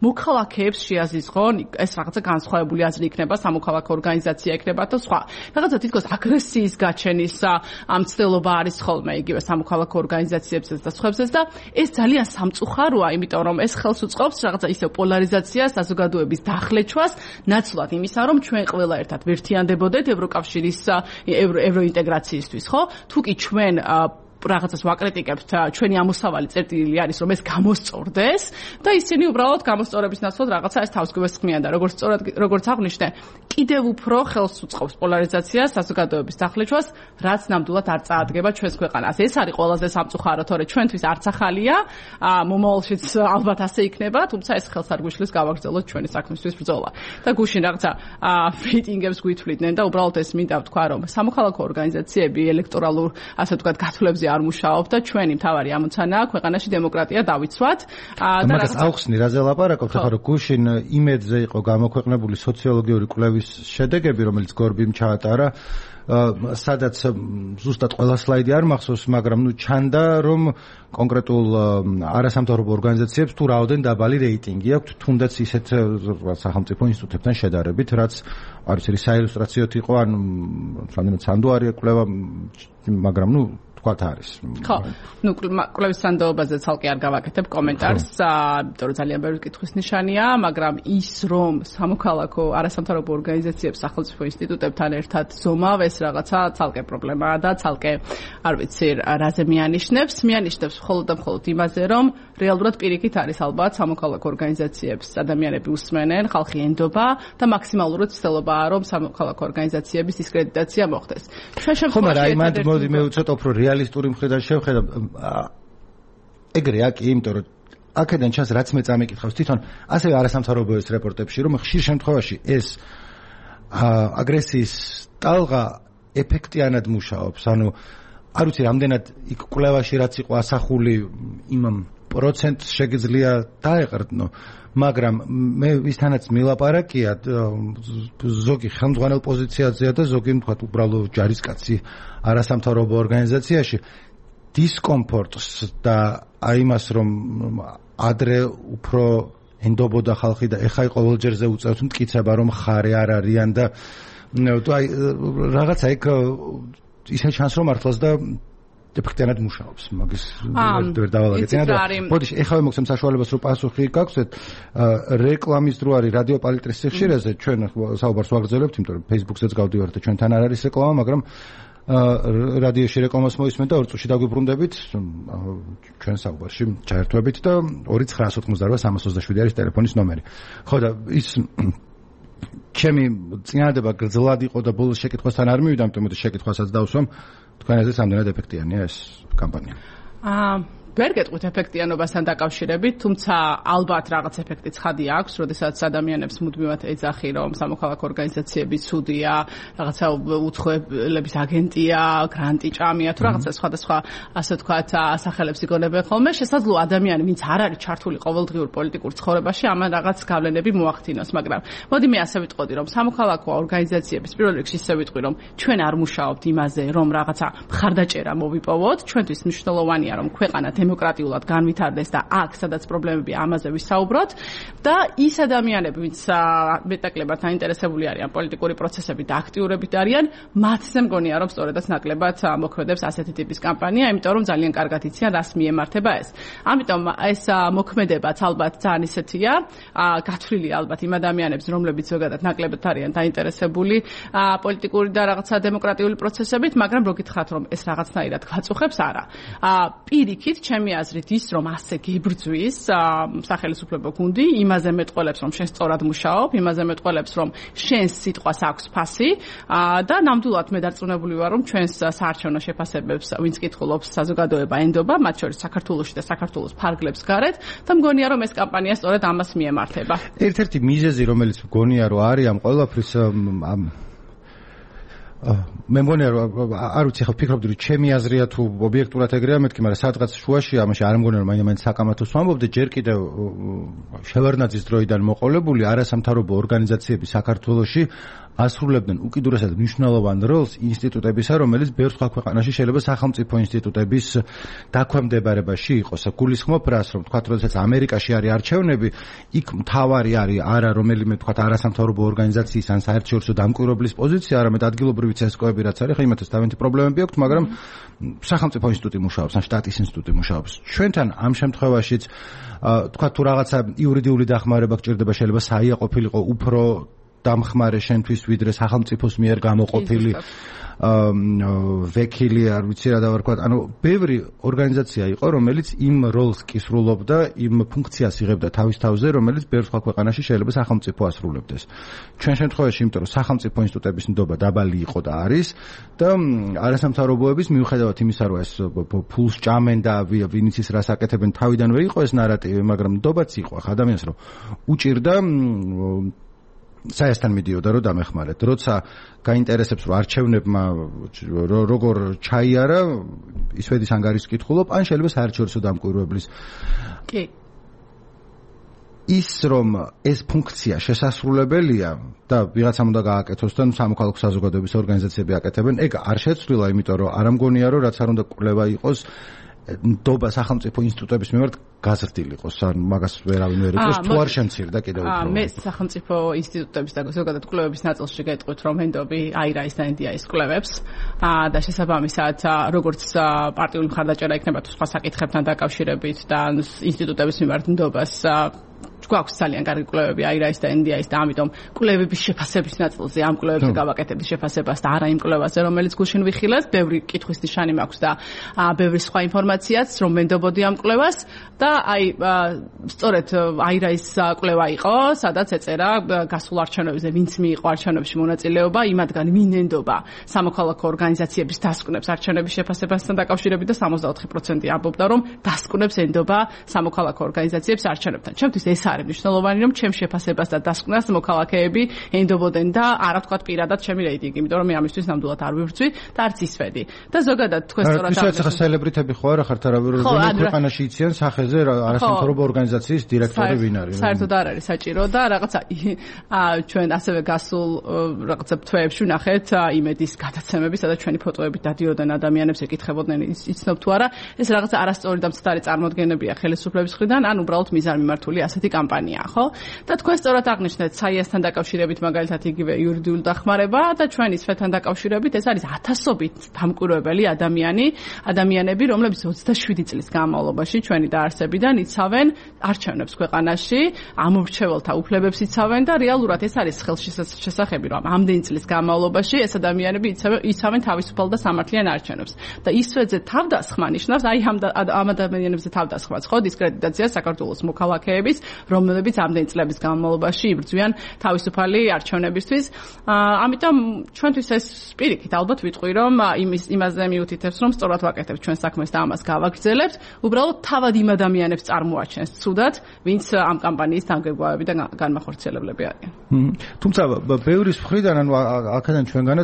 მოქალაქეებს შეაზრისხონ ეს რაღაცა განსხვავებული აზრი იქნება, სამოქალაქო ორგანიზაცია იქნება და სხვა. რაღაცა თითქოს აგრესიის გაჩენის მცდელობა არის ხოლმე იგივე სამოქალაქო ორგანიზაციებსაც და სხვებსაც და ეს ძალიან სამწუხაროა, იმიტომ რომ ეს ხელს უწყობს რაღაცა ისევ პოლარიზაციას, საზოგადოების დახლეჩვას, ნაცვლად იმისა, რომ ჩვენ ყველა ერთად ვერთიანდებოდეთ ევროკავშირის ევროინტეგრაციისთვის, ხო? თუ კი ჩვენ რაღაცას ვაკრიტიკებთ, ჩვენი ამოსავალი წერტილი არის, რომ ეს გამოსწორდეს და ისინი უბრალოდ გამოსწორების ნაცვლად რაღაცა ეს თავისუფლებას ხმიან და როგორც აღნიშნე, კიდევ უფრო ხელს უწყობს პოლარიზაციას, საზოგადოების დახლეჩვას, რაც ნამდვილად არ წაადგება ჩვენს ქვეყანას. ეს არის ყველაზე სამწუხარო, თორე ჩვენთვის არც ახალია, მომავალშიც ალბათ ასე იქნება, თუმცა ეს ხელს არ გვიშლის გავაგრძელოთ ჩვენი საქმისთვის ბრძოლა. და გუშინ რაღაცა მიტინგებს გვითვლიდნენ და უბრალოდ ეს მინდა ვთქვა, რომ სამოქალაქო ორგანიზაციები ელექტორალურ, ასე ვთქვათ, გათვლებზე არ მუშაობ და ჩვენი მთავარი ამოცანაა ქვეყანაში დემოკრატია დავიცვათ და მაგას აუხსნი რაზე ლაპარაკობთ ახლა რომ გუშინ იმედზე იყო გამოქვეყნებული სოციოლოგიური კვლევის შედეგები რომელიც გორბიმ ჩაატარა სადაც ზუსტად ყველა სლაიდი არ მახსოვს მაგრამ ჩანდა რომ კონკრეტულ არასამთავრობო ორგანიზაციებს თუ რაოდენ დაბალი რეიტინგი აქვთ თუნდაც ისეთ სახელმწიფო ინსტიტუტებთან შედარებით რაც არის საილუსტრაციოდ იყო ან რამდენად სანდუარია კვლევა მაგრამ თქვათ არის. ხო, კვლევის სანდოობაზე ცალკე არ გავაკეთებ კომენტარს, იმიტომ რომ ძალიან ბევრი კითხვის ნიშანია, მაგრამ ის რომ სამოქალაქო არასამთავრობო ორგანიზაციებს სახელმწიფო ინსტიტუტებთან ერთად ზომავ ეს რაღაცა ცალკე პრობლემაა და ცალკე არ ვიცი რაზე მიანიშნებს მხოლოდ და მხოლოდ იმაზე რომ რეალურად პირიქით არის ალბათ სამოქალაქო ორგანიზაციებს ადამიანები უსმენენ, ხალხი ენდობა და მაქსიმალურად ცდილობაა რომ სამოქალაქო ორგანიზაციების დისკრედიტაცია მოხდეს. ხო, მაგრამ მოდი მე უცოტო უფრო რეალისტური მხრიდან შევხედავ ეგრე აკი იმიტომ რომ აქედან ჩანს რაც მე წამიკითხავს თვითონ ასევე არასამთავრობო ეს რეპორტებში რომ ხშირ შემთხვევაში ეს აგრესიის ტალღა ეფექტიანად მუშაობს ანუ არ ვიცი რამდენად იქ კვლევაში რაც იყო ასახული იმ პროცენტს შეგიძლია დაეყრდნო მაგრამ მე ვისთანაც მილაპარაკია ზოგი ხელმძღვანელ პოზიციაზეა და ზოგი თქვა უბრალოდ ჯარისკაცი არასამთავრობო ორგანიზაციაში დისკომფორტს და აიმას რომ ადრე უფრო ენდობოდა ხალხი და ეხა ყოველჯერზე უწევთ მტკიცება რომ ხარე არ არიან და აი რაღაცა იქ ისე ჩანს რომ მართლაც და ეფექტიანად მუშაობს მაგის ვერ დავალაგეთ და მოდი ეხლა მოგცემ საშუალებას რომ პასუხი გაგცეთ რეკლამის დრო არის რადიო პალიტრის სიხშირეზე ჩვენ საუბარს ვაგრძელებთ იმიტომ რომ Facebook-ზეც გავდივართ და ჩვენთან არ არის რეკლამა მაგრამ რადიოში რეკლამას მოისმენთ და 2 წუთში დაგვიბრუნდებით ჩვენ საუბარში ჩაერთვებით და 2988 არის ტელეფონის ნომერი ხო და ის ჩემი წინადადება გრძლად იყო და ბოლოს შეკითხვასთან არ მივიდა ამიტომ მოდი შეკითხვასაც დავსვამ თქვენ აზრით რამდენად ეფექტიანია ეს კამპანია ვერ გეტყვით ეფექტიანობასთან დაკავშირებით, თუმცა ალბათ რაღაც ეფექტი ცხადი აქვს, როდესაც ადამიანებს მუდმივად ეძახი, რომ სამოქალაქო ორგანიზაციები ცუდია, რაღაცა უცხოელების აგენტია, გრანტი ჭამია, თუ რაღაცა სხვადასხვა, ასე ვთქვათ, სახელებს იგონებენ ხოლმე, შესაძლოა ადამიანი, ვინც არ არის ჩართული ყოველდღიურ პოლიტიკურ ცხოვრებაში, ამან რაღაც გავლენები მოახდინოს, მაგრამ მოდი მე ასე ვიტყოდი, რომ სამოქალაქო ორგანიზაციების პირველ რიგში ისე ვიტყვი, რომ ჩვენ არ მუშაობთ იმაზე, რომ რაღაცა მხარდაჭერა მოვიპოვოთ, ჩვენთვის მნიშვნელოვანია, რომ ქვეყანა დემოკრატიულად განვითარდეს და აქ სადაც პრობლემებია ამაზე ვისაუბროთ და ის ადამიანები ვინც მეტაკლებად აინტერესებული არიან პოლიტიკური პროცესებით და აქტიურებით არიან მათზე მგონია რომ სწორედაც ნაკლებად მოქმედებს ასეთი ტიპის კამპანია იმიტომ რომ ძალიან კარგად იციან რას მიემართება ეს ამიტომ ეს მოქმედებაც ალბათ ძალიან ისეთია გათვლილია ალბათ იმ ადამიანებს რომლებიც ზოგადად ნაკლებად არიან დაინტერესებული პოლიტიკური და რაღაცა დემოკრატიული პროცესებით მაგრამ რო გითხრათ რომ ეს რაღაცნაირად გაწუხებს არა პირიქით ჩემი აზრით ის რომ ასე გიბრძვის სახელმწიფო გუნდი იმაზე მეტყველებს რომ შენ სწორად მუშაობ იმაზე მეტყველებს რომ შენ სიტყვას აქვს ფასი და ნამდვილად მე დარწმუნებული ვარ რომ ჩვენს საარჩევნო შეფასებებს ვინც კითხულობს საზოგადოება ენდობა მათ შორის საქართველოში და საქართველოს ფარგლებს გარეთ და მგონია რომ ეს კამპანია სწორედ ამას მიემართება ერთ-ერთი მიზეზი რომელიც მგონია რომ არის ამ ყველაფრის მე მგონია რომ არ ვიცი ხო ფიქრობდი რომ ჩემი აზრია თუ ობიექტურად ეგრეა მეთქი მაგრამ სადღაც შუაში ამაში არ მგონია რომ მაინც საკამათოს ვამბობ და ჯერ კიდევ შევარდნაძის დროიდან მოყოლებული არასამთავრობო ორგანიზაციები საქართველოში ასრულებდნენ უკიდურესად მნიშვნელოვან როლს ინსტიტუტებისა, რომელიც ბევრ სხვა ქვეყანაში შეიძლება სახელმწიფო ინსტიტუტების დაქვემდებარებაში იყოს. გულისხმობ რას, რომ თქვათ, როდესაც ამერიკაში არის არჩევნები, იქ მთავარი არის არა რომელიმე თქვათ არასამთავრობო ორგანიზაციის ან საერთაშორისო დამკვირვებლის პოზიცია, არამედ ადგილობრივი ცესკოები, რაც არის, იმათაც თავენთი პრობლემები აქვს, მაგრამ სახელმწიფო ინსტიტუტი მუშაობს, ან შტატის ინსტიტუტი მუშაობს. ჩვენთან ამ შემთხვევაშიც თქვათ თუ რაღაცა იურიდიული დახმარება გჭირდება, შეიძლება საია ყოფილიყო უფრო დამხმარე შენთვის ვიდრე სახელმწიფოს მიერ გამოყოფილი ვექილი, არ ვიცი რა დავარქვათ, ანუ ბევრი ორგანიზაცია იყო, რომელიც იმ როლს კისრულობდა, იმ ფუნქციას იღებდა თავის თავზე, რომელიც ბევრ სხვა ქვეყანაში შეიძლება სახელმწიფო ასრულებდეს. ჩვენ შემთხვევაში, იმიტომ რომ სახელმწიფო ინსტიტუტების ნდობა დაბალი იყო და არის და არასამთავრობოების მიუხედავად იმისა, რომ ეს ფულს ჭამენ და ვინც ის რას აკეთებენ, თავიდანვე იყო ეს ნარატივი, მაგრამ ნდობაც იყო ახლა ადამიანს რომ უჭირდა საერთოდ მიდიოდა რომ დამეხმარეთ. როცა გაინტერესებს რომ არჩევნებმა როგორ ჩაიარა, ისვედის ანგარის კითხულობ, ან შეიძლება საერთაშორისო დამკვირვებლის. კი. ის რომ ეს ფუნქცია შესასრულებელია და ვიღაცამ უნდა გააკეთოს და სამოქალაქო საზოგადოების ორგანიზაციები აკეთებენ, ეგ არ შეცვლილა, იმიტომ რომ არ ამგონია რომ რაც არ უნდა კვლევა იყოს ნდობა სახელმწიფო ინსტიტუტების მიმართ გაზრდილი იყოს, ან მაგას ვერავინ ვერ იტყვის, თუ არ შემცირდა კიდევ უფრო. მე სახელმწიფო ინსტიტუტების და ზოგადად კვლევების ნაწილში გეტყვით, რომ ენდობი აირაის და NDI-ის კვლევებს და შესაბამისად როგორც პარტიული მხარდაჭერა იქნება თუ სხვა საკითხებთან დაკავშირებით და ინსტიტუტების მიმართ ნდობას გვაქვს ძალიან კარგი კვლევები აირაის და NDI-ის და ამიტომ კვლევების შეფასების ნაწილზე ამ კვლევებზე გავაკეთებთ შეფასებას და არა იმ კვლევაზე, რომელიც გუშინ ვიხილეთ, ბევრი კითხვის ნიშანი მაქვს და ბევრი სხვა ინფორმაციაც რომ მენდობოდი ამ კვლევას და აი სწორედ აირაის კვლევა იყო, სადაც ეწერა გასულ არჩევნებზე ვინც მიიღო არჩევნებში მონაწილეობა, იმათგან მინენდობა სამოქალაქო ორგანიზაციების დასკვნებს არჩევნების შეფასებასთან დაკავშირებით და 64% ამბობდა რომ დასკვნებს ენდობა სამოქალაქო ორგანიზაციებს არჩევნებთან. ჩემთვის ეს არის მნიშვნელოვანი, რომ ჩემ შეფასებას და დასკვნას მოქალაქეები ენდობოდნენ და არა ვთქვათ პირადად ჩემი რეიტინგი, იმიტომ რომ მე ამისთვის ნამდვილად არ ვივრცვი და არც ისვედი. და ზოგადად თქვენ სწორად ამბობთ. ისე სელებრიტები ხო არა ხართ არავინ ქვეყანაში იციან სახეზე არასამთავრობო ორგანიზაციის დირექტორი ვინ არის? საერთოდ არ არის საჭირო და რაღაცა ჩვენ ასევე გასულ რაღაცა თვეებში ვნახეთ იმედის გადაცემები, სადაც ჩვენი ფოტოები დადიოდნენ ადამიანებს, ეკითხებოდნენ იცნობ თუ არა, ეს რაღაცა არასწორი და მცდარი წარმოდგენებია ხელისუფლების მხრიდან, ან უბრალოდ მიზანმიმართული ასეთი კამპანია, ხო? და თქვენ სწორად აღნიშნეთ საიასთან დაკავშირებით მაგალითად იგივე იურიდიული დახმარება და ჩვენი სფერთან დაკავშირებით ეს არის ათასობით დამკვირვებელი ადამიანები, რომლებიც 27 წლის განმავლობაში ჩვენი დაარსებიდან იცავენ არჩევნებს ქვეყანაში, ამორჩეველთა უფლებებს იცავენ და რეალურად ეს არის ხელშესახები, რომ ამდენი წლის განმავლობაში ეს ადამიანები იცავენ თავისუფალ და სამართლიან არჩევნებს. და ისვეზე თავდასხმა ნიშნავს, აი ამ ადამიანებზე თავდასხმას, ხო, დისკრედიტაცია საქართველოს მოქალაქეების, რომლებიც ამდენი წლების განმავლობაში იბრძვიან თავისუფალი არჩევნებისთვის. ამიტომ ჩვენთვის ეს პირიქით ალბათ ვიტყვი, რომ იმაზე მიუთითებს, რომ სწორად ვაკეთებთ ჩვენ საქმეს და ამას გავაგრძელებთ. უბრალოდ თავად იმ ადამიანებს წარმოაჩენს ცუდად, ვინც ამ კამპანიის დამგებავები და განმახორციელებლები არიან. თუმცა ბევრის მხრიდან, ანუ აქედან ჩვენგანაც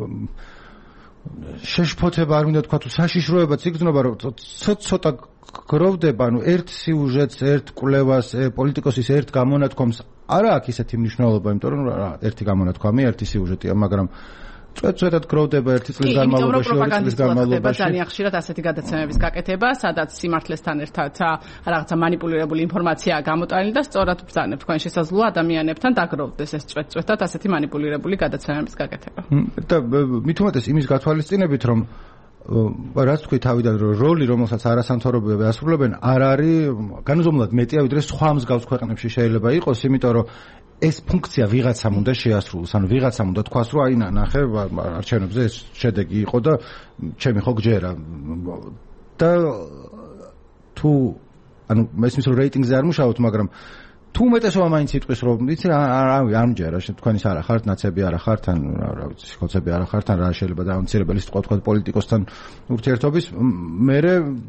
შეშფოთება არ მინდა თქვა თუ საშიშროებაც იგრძნობა, რომ ცოტა გროვდება, ანუ ერთ სიუჟეტს, ერთ კვლევას, პოლიტიკოსის ერთ გამონათქვამს არა აქვს ისეთი მნიშვნელობა, იმიტომ რომ ერთი გამონათქვამი, ერთი სიუჟეტია, მაგრამ წვეტ-წვეტად გროვდება ერთი წლის განმავლობაში, ორი წლის განმავლობაში. ძალიან ხშირად ასეთი გადაცემების გაკეთება, სადაც სიმართლესთან ერთად რაღაცა манипуლირებული ინფორმაციაა გამოტანილი და სწორად ბრძანებთ თქვენ შესაძლოა ადამიანებთან დაგროვდეს ეს წვეტ-წვეტად ასეთი манипуლირებული გადაცემების გაკეთება. და მით უმეტეს იმის გათვალისწინებით, რომ რაც თქვი თავიდან როლი, რომელსაც არასამთავრობოები ასრულებენ, არ არის განუზომლად მეტია, ვიდრე სხვა მსგავს ქვეყნებში შეიძლება იყოს, იმიტომ რომ ეს ფუნქცია ვიღაცამ უნდა შეასრულოს, ანუ ვიღაცამ უნდა თქვას, რომ აი ნახე, არჩევნებზე ეს შედეგი იყო და ჩემი ხო გჯერა. და თუ ანუ მესმის რომ რეიტინგზე არ მუშაობთ, მაგრამ თუ უმეტესობა მაინც იტყვის, რომ იცი არ მჯერა, თქვენის არა ხართ, ნაცები არა ხართ, ან რა ვიცი, ხოცები არა ხართ, ან რა შეიძლება დაამცირებელი სიტყვა თქვა პოლიტიკოსთან ურთიერთობის, მე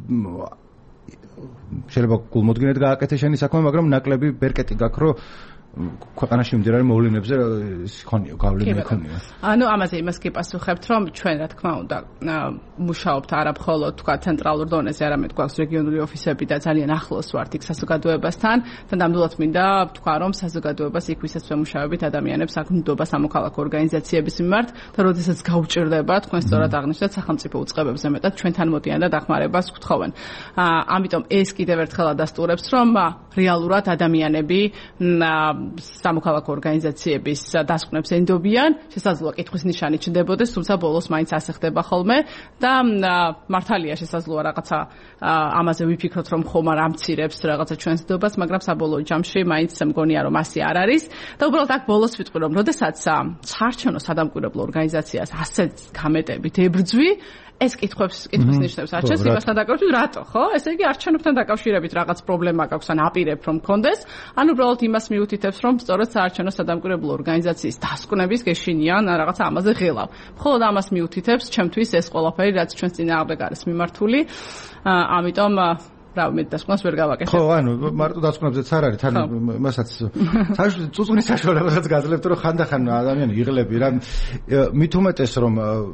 შეიძლება გულმოდგინედ გააკეთე შენი საქმე, მაგრამ ნაკლები ბერკეტი გაქვს, რომ ქვეყანაში მიმდინარე მოვლენებზე ხონიო გავლენა იქონია. ანუ ამაზე იმას კი პასუხებთ, რომ ჩვენ რა თქმა უნდა მუშაობთ არა მხოლოდ თქვა ცენტრალურ დონეზე, არამედ გვაქვს რეგიონული ოფისები და ძალიან ახლოს ვართ იქ საზოგადოებასთან და ნამდვილად მინდა თქვა, რომ საზოგადოებას იქ ვისაც ვემუშავებით ადამიანებს აქ ნდობა სამოქალაქო ორგანიზაციების მიმართ და როდესაც გაუჭირდება თქვენ სწორად აღნიშნეთ სახელმწიფო უწყებებზე მეტად ჩვენთან მოდიან და დახმარებას გთხოვენ. ამიტომ ეს კიდევ ერთხელ ადასტურებს, რომ რეალურად ადამიანები სამოქალაქო ორგანიზაციების დასკვნებს ენდობიან, შესაძლოა კითხვის ნიშანი ჩნდებოდეს, თუმცა ბოლოს მაინც ასე ხდება ხოლმე და მართალია შესაძლოა რაღაცა ამაზე ვიფიქროთ, რომ ხომ არ ამცირებს რაღაცა ჩვენს ნდობას, მაგრამ საბოლოო ჯამში მაინც მგონია, რომ ასე არ არის და უბრალოდ აქ ბოლოს ვიტყვი, რომ როდესაც საარჩევნო სადამკვირვებლო ორგანიზაციას ასე გამეტებით ებრძვი ეს კითხვის ნიშნებს არჩევს იმასთან დაკავშირებით, რატო, ხო? ესე იგი არჩევნებთან დაკავშირებით რაღაც პრობლემა გაქვს, ან აპირებ რომ მქონდეს, ან უბრალოდ იმას მიუთითებს, რომ სწორედ საარჩევნო სადამკვირვებლო ორგანიზაციის დასკვნების გეშინიან რაღაცა ამაზე ღელავ. მხოლოდ ამას მიუთითებს, ჩემთვის ეს ყველაფერი, რაც ჩვენს წინააღმდეგ არის მიმართული, ამიტომ მე დასკვნას ვერ გავაკეთებ. ხო, ანუ მარტო დასკვნებზეც არ არის, თან მასაც წუწუნის საშუალებასაც გაძლევთ, რომ ხანდახან ადამიანი იღლები რა, მით უმეტეს რომ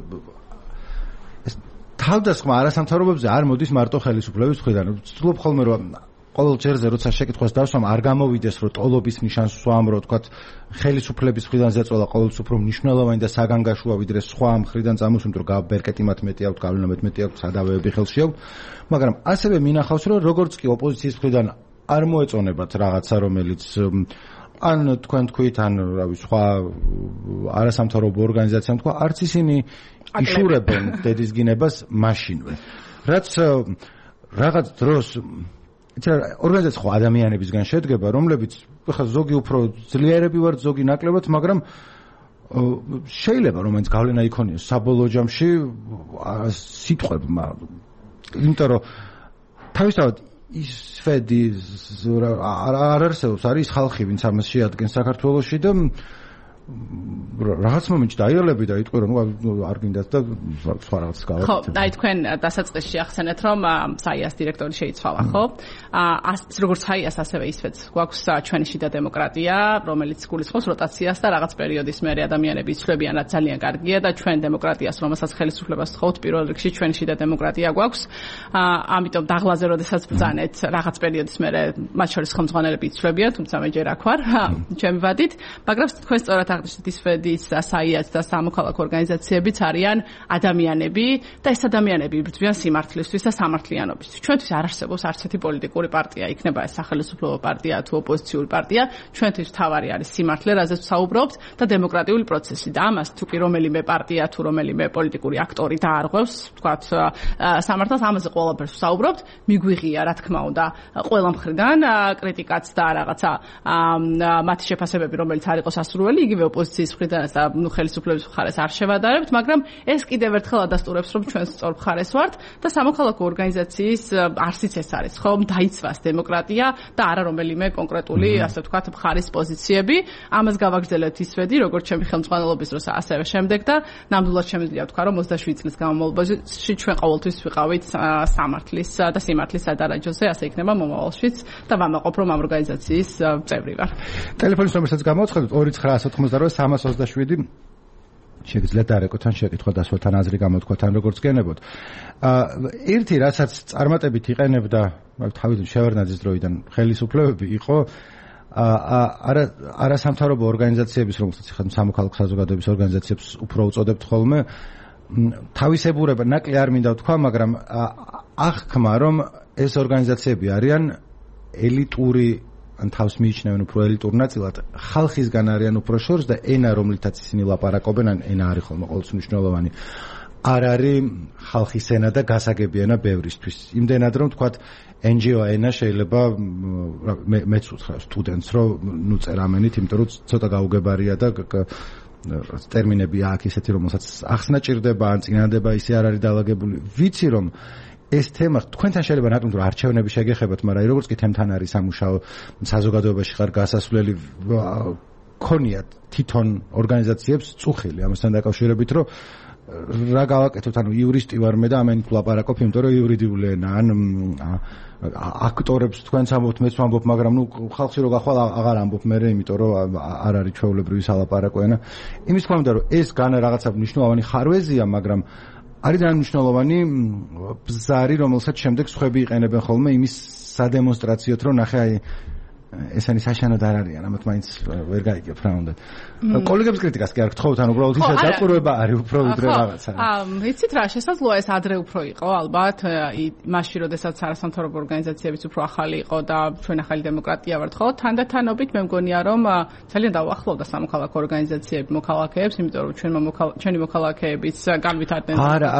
თავდასხმა არასამთავრობოებზე არ მოდის მარტო ხელისუფლების მხრიდან. ვცდილობ ხოლმე რომ ყოველ ჯერზე როცა შეკითხვას დავსვამ არ გამოვიდეს რომ ტოლობის ნიშანს ვსვამ რომ თქვა ხელისუფლების მხრიდან ზეწოლა ყოველთვის უფრო მნიშვნელოვანი და საგანგაშოა ვიდრე სხვა მხრიდან წამოსვით რომ ბერკეტი მათ მეტი აქვს, გავლენა მეტი აქვს, სადავეები ხელში აქვს, მაგრამ ასევე მინახავს რომ როგორც კი ოპოზიციის მხრიდან არ მოეწონებათ რაღაცა რომელიც ან თქვენ თქვით ან რავი სხვა არასამთავრობო ორგანიზაციამ თქვა არც ისინი იშურებენ დედისგინებას მაშინვე რაც რაღაც დროს ორგანიზაცია ხო ადამიანებისგან შედგება რომლებიც ხა ზოგი უფრო ძლიერები ვართ ზოგი ნაკლებად მაგრამ შეიძლება რომ ეს გავლენა იქონიოს საბოლოო ჯამში სიტყვებმა იმიტომ რომ თავისთავად ის ფედი არ არსებობს არის ხალხი ვინც ამას შეადგენს საქართველოში და რაღაც მომენტში დაიარლები და იტყვი რომ არ გინდათ და სხვა რაღაც გავაკეთებ. ხო, აი თქვენ დასაწყისში ახსენეთ რომ საიას დირექტორი შეიცვალა, ხო? როგორც საიას ასევე ისვეც გვაქვს ჩვენი შიდა დემოკრატია, რომელიც გულისხმობს როტაციას და რაღაც პერიოდის მერე ადამიანები იცვლებიან, რაც ძალიან კარგია და ჩვენ დემოკრატიას, რომელსაც ხელისუფლებას ვთხოვთ, პირველ რიგში ჩვენი შიდა დემოკრატია გვაქვს. ამიტომ დაღლაზე როდესაც ბრძანეთ, რაღაც პერიოდის მერე მათ შორის ხელმძღვანელები იცვლებიან, თუმცა მე ჯერ აქ ვარ, ჩემი ვადით, მაგრამ თქვენ სწორად აღნიშნეთ ის ფედის საიაც და სამოქალაქო ორგანიზაციებიც არიან ადამიანები და ეს ადამიანები იბრძვიან სიმართლისთვის და სამართლიანობისთვის. ჩვენთვის არ არსებობს არც ერთი პოლიტიკური პარტია, იქნება ეს სახელმწიფო პარტია თუ ოპოზიციური პარტია, ჩვენთვის თავარი არის სიმართლე, რაზეც ვსაუბრობთ და დემოკრატიული პროცესი და ამას თუ კი რომელიმე პარტია თუ რომელიმე პოლიტიკური აქტორი დაარღვევს, თქვათ სამართალს ამაზე ყველაფერს ვსაუბრობთ, მიგვიღია რა თქმა უნდა ყველა მხრიდან კრიტიკაც და რაღაცა მათი შეფასებები რომელიც არ იყოს ასურველი იგივე ოპოზიციის მხრიდანაც და ხელისუფლების მხარეს არ შევადარებთ, მაგრამ ეს კიდევ ერთხელ ადასტურებს, რომ ჩვენ სწორ მხარეს ვართ და სამოქალაქო ორგანიზაციის არსიც ეს არის, ხომ დაიცვას დემოკრატია და არა რომელიმე კონკრეტული, ასე ვთქვათ, მხარის პოზიციები. ამას გავაგრძელებთ ისვედი, როგორც ჩემი ხელმძღვანელობის დროს ასევე შემდეგ და ნამდვილად შემიძლია ვთქვა, რომ 27 წლის განმავლობაში ჩვენ ყოველთვის ვიყავით სამართლის და სიმართლის სადარაჯოზე, ასე იქნება მომავალშიც და ვამაყობ, რომ ამ ორგანიზაციის წევრი ვარ. ტელეფონის ნომერსაც გამოვაცხადოთ 2987 შეგიძლიათ დარეკოთ ან შეკითხვა დასვათ ან აზრი გამოთქვათ ან როგორც გენებოთ. ერთი რასაც წარმატებით იყენებდა თავიდან შევარდნაძის დროიდან ხელისუფლებები იყო არასამთავრობო ორგანიზაციების რომელსაც ხან სამოქალაქო საზოგადოების ორგანიზაციებს უფრო უწოდებთ ხოლმე თავისებურება ნაკლი არ მინდა ვთქვა, მაგრამ აღქმა რომ ეს ორგანიზაციები არიან ელიტური ან თავს მიიჩნევენ უფრო ელიტურ ნაწილად, ხალხისგან არიან უფრო შორს და ენა რომლითაც ისინი ლაპარაკობენ, ან ენა არის ხოლმე ყოველთვის მნიშვნელოვანი. არ არის ხალხის ენა და გასაგები ენა ბევრისთვის. იმდენად რომ თქვათ NGO ენა შეიძლება მეც ვუთხრა სტუდენტს რომ ნუ წერ ამენით, იმიტომ რომ ცოტა გაუგებარია და ტერმინები აქვს ისეთი რომელსაც ახსნა ჭირდება ან წინადება ისე არ არის დაალაგებული. ვიცი რომ ეს თემა თქვენთან შეიძლება რატომ რომ არჩევნები შეგეხებათ, მაგრამ როგორც კი თემთან არის სამუშაო საზოგადოებაში ხარ გასასვლელი ქონიათ თვითონ ორგანიზაციებს წუხილი ამასთან დაკავშირებით, რომ რა გავაკეთოთ, ანუ იურისტი ვარ მე და ამენით ვლაპარაკობ, იმიტომ რომ იურიდიული ენა ან აქტორებს თქვენც ამბობთ, მეც ვამბობ, მაგრამ ნუ ხალხი რო გახვალ აღარ ამბობ მე, იმიტომ რომ არ არის ჩვეულებრივი სალაპარაკო ენა. იმის თქმა უნდა, რომ ეს განა რაღაცა მნიშვნელოვანი ხარვეზია, მაგრამ არის ძალიან მნიშვნელოვანი ბზარი, რომელსაც შემდეგ სხვები იყენებენ ხოლმე იმის სადემონსტრაციოდ, რომ ნახე აი ესენი საშანოდ არ არიან, ამათ მაინც ვერ გაიგებ რა უნდა. კოლეგებს კრიტიკას კი არ გთხოვთ, ანუ უბრალოდ ისე დაკვირვება არის უფრო ვიდრე რაღაცა. იცით რა, შესაძლოა ეს ადრე უფრო იყო, ალბათ, მაშინ როდესაც არასამთავრობო ორგანიზაციებიც უფრო ახალი იყო და ჩვენ ახალი დემოკრატია ვართ, ხო? თანდათანობით მე მგონია, რომ ძალიან დაუახლოვდა სამოქალაქო ორგანიზაციები მოქალაქეებს, იმიტომ რომ ჩვენი მოქალაქეებიც განვითარდნენ.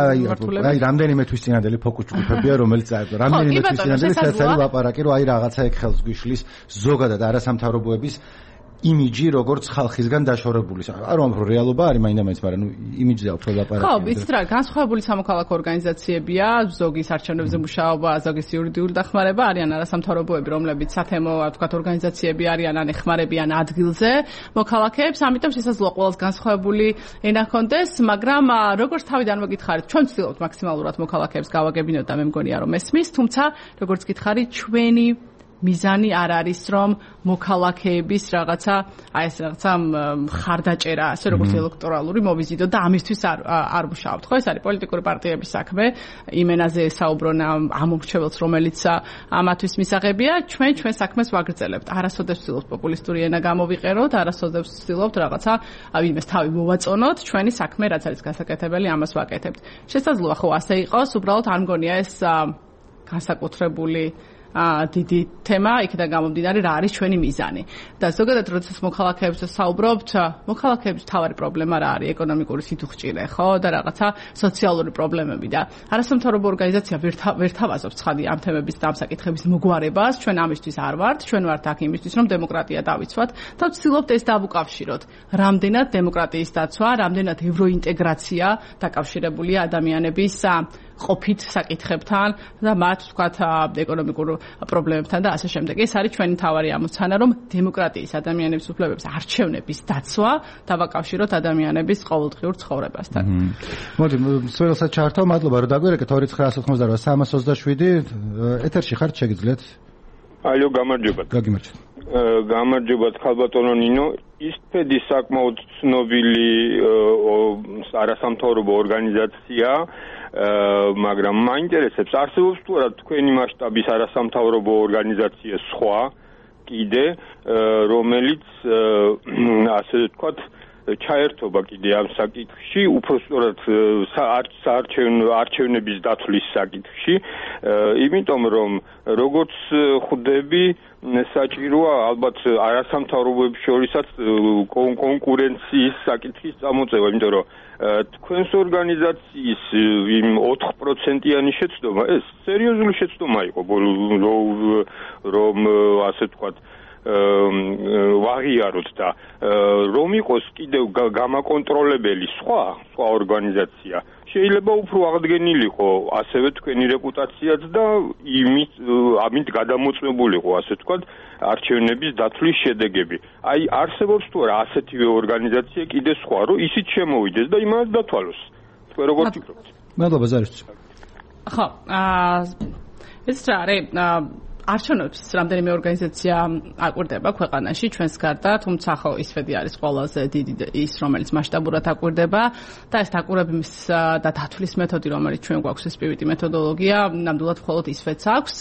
აი, რამდენიმე თვის წინანდელი ფოკუს ჯგუფებია, რომელიც წაებდა. რამდენიმე თვის წინანდელი საერთოდ ლაპარაკი, რომ აი რაღაცა ეგ ხელს გვიშლის ზოგადად არასამთავრობოების იმიჯი როგორც ხალხისგან დაშორებული. არ ვამბობ რომ რეალობა არის მაინდა-მაინც, მაგრამ ნუ იმიჯზე უფრო ლაპარაკი. ხო, ვიცით რა, განსხვავებული სამოქალაქო ორგანიზაციებია, ზოგის არჩევნებზე მუშაობა, ზოგის იურიდიული დახმარება, არიან არასამთავრობოები, რომლებიც სათემო, ვთქვათ, ორგანიზაციები არიან, ან ეხმარებიან ადგილზე მოქალაქეებს, ამიტომ შესაძლოა ყველას განსხვავებული ენა ჰქონდეს, მაგრამ როგორც თავიდან მოგითხარით, ჩვენ ვცდილობთ მაქსიმალურად მოქალაქეებს გავაგებინოთ და მე მგონია რომ ესმის, თუმცა როგორც გითხარით, ჩვენი მიზანი არ არის რომ მოქალაქეების რაღაცა აი ეს რაღაცა ხარდაჭერა ასე როგორც ელექტორალური მოვიზიდოთ და ამისთვის არ ვშავთ ხო ეს არის პოლიტიკური პარტიების საქმე იმენაზე საუბრონ ამ მომრჩეველს რომელიც ამათვის მისაღებია ჩვენ საქმეს ვაგრძელებთ არასოდეს ვცდილობთ პოპულისტური ენა გამოვიყეროთ არასოდეს ვცდილობთ რაღაცა ვინმეს თავი მოვაწონოთ ჩვენი საქმე რაც არის გასაკეთებელი ამას ვაკეთებთ შესაძლოა ხო ასე იყოს უბრალოდ არ მგონია ეს განსაკუთრებული დიდი თემა, იქიდან გამომდინარე რა არის ჩვენი მიზანი. და ზოგადად როდესაც მოქალაქეებზე საუბრობთ, მოქალაქეების თავარი პრობლემა რა არის? ეკონომიკური სიდუხჭირე, ხო? და რაღაცა სოციალური პრობლემები და არასამთავრობო ორგანიზაცია ვერ თავაზობს ცხადი ამ თემების და ამ საკითხების მოგვარებას. ჩვენ ამისთვის არ ვართ, ჩვენ ვართ აქ იმისთვის, რომ დემოკრატია დავიცვათ და ვცდილობთ ეს დავუკავშიროთ. რამდენად დემოკრატიის დაცვა, რამდენად ევროინტეგრაცია დაკავშირებულია ადამიანების ყოფით საკითხებთან და მათ ვთქვათ ეკონომიკურ პრობლემებთან და ასე შემდეგ. ეს არის ჩვენი მთავარი ამოცანა, რომ დემოკრატიის ადამიანების უფლებების არჩევნების დაცვა დავაკავშიროთ ადამიანების ყოველდღიურ ცხოვრებასთან. მოდი, სულელსაც ჩაართო, მადლობა რომ დაგვირეკეთ 2988 337 ეთერში ხართ შეგიძლიათ. ალო, გამარჯობათ. გაგიმარჯოთ. გამარჯობათ ხალბატონო ნინო, ისფედი საკმაოდ ცნობილი არასამთავრობო ორგანიზაცია მაგრამ მაინტერესებს არსებობს თუ არა თქვენი მასშტაბის არასამთავრობო ორგანიზაცია სხვა კიდე რომელიც ასე ვთქვათ ჩაერთობა კიდე ამ საკითხში უпростоრად არჩევნების დათვლის საკითხში იმიტომ რომ როგორც ხვდები საჭიროა ალბათ არასამთავრობოების შორისაც კონკურენციის საკითხის წამოწევა იმიტომ რომ თქვენს ორგანიზაციის იმ 4%-იანი შეცდომა ეს სერიოზული შეცდომა იყო რომ ასე ვთქვათ ვაღიაროთ და რომ იყოს კიდევ გამაკონტროლებელი სხვა ორგანიზაცია შეიძლება უფრო აღდგენილიყო ასევე თქვენი რეპუტაციაც და ამით გადამოწმებულიყო ასე ვთქვათ არჩევნების დათვლის შედეგები. აი არსებობს თუ არა ასეთივე ორგანიზაცია კიდე სხვა რომ ისიც შემოვიდეს და იმას დათვალოს. თქვენ როგორ ფიქრობთ? მადლობა ზარისთვის. ხო, ეს რა არის არჩევნებს რამდენიმე ორგანიზაცია აკვირდება ქვეყანაში ჩვენს გარდა, თუმცა ხო ისფედი არის ყველაზე დიდი ის რომელიც მასშტაბურად აკვირდება და ეს დაკვირვების და დათვლის მეთოდი რომელიც ჩვენ გვაქვს ეს პივიტი მეთოდოლოგია, ნამდვილად მხოლოდ ისფედს აქვს.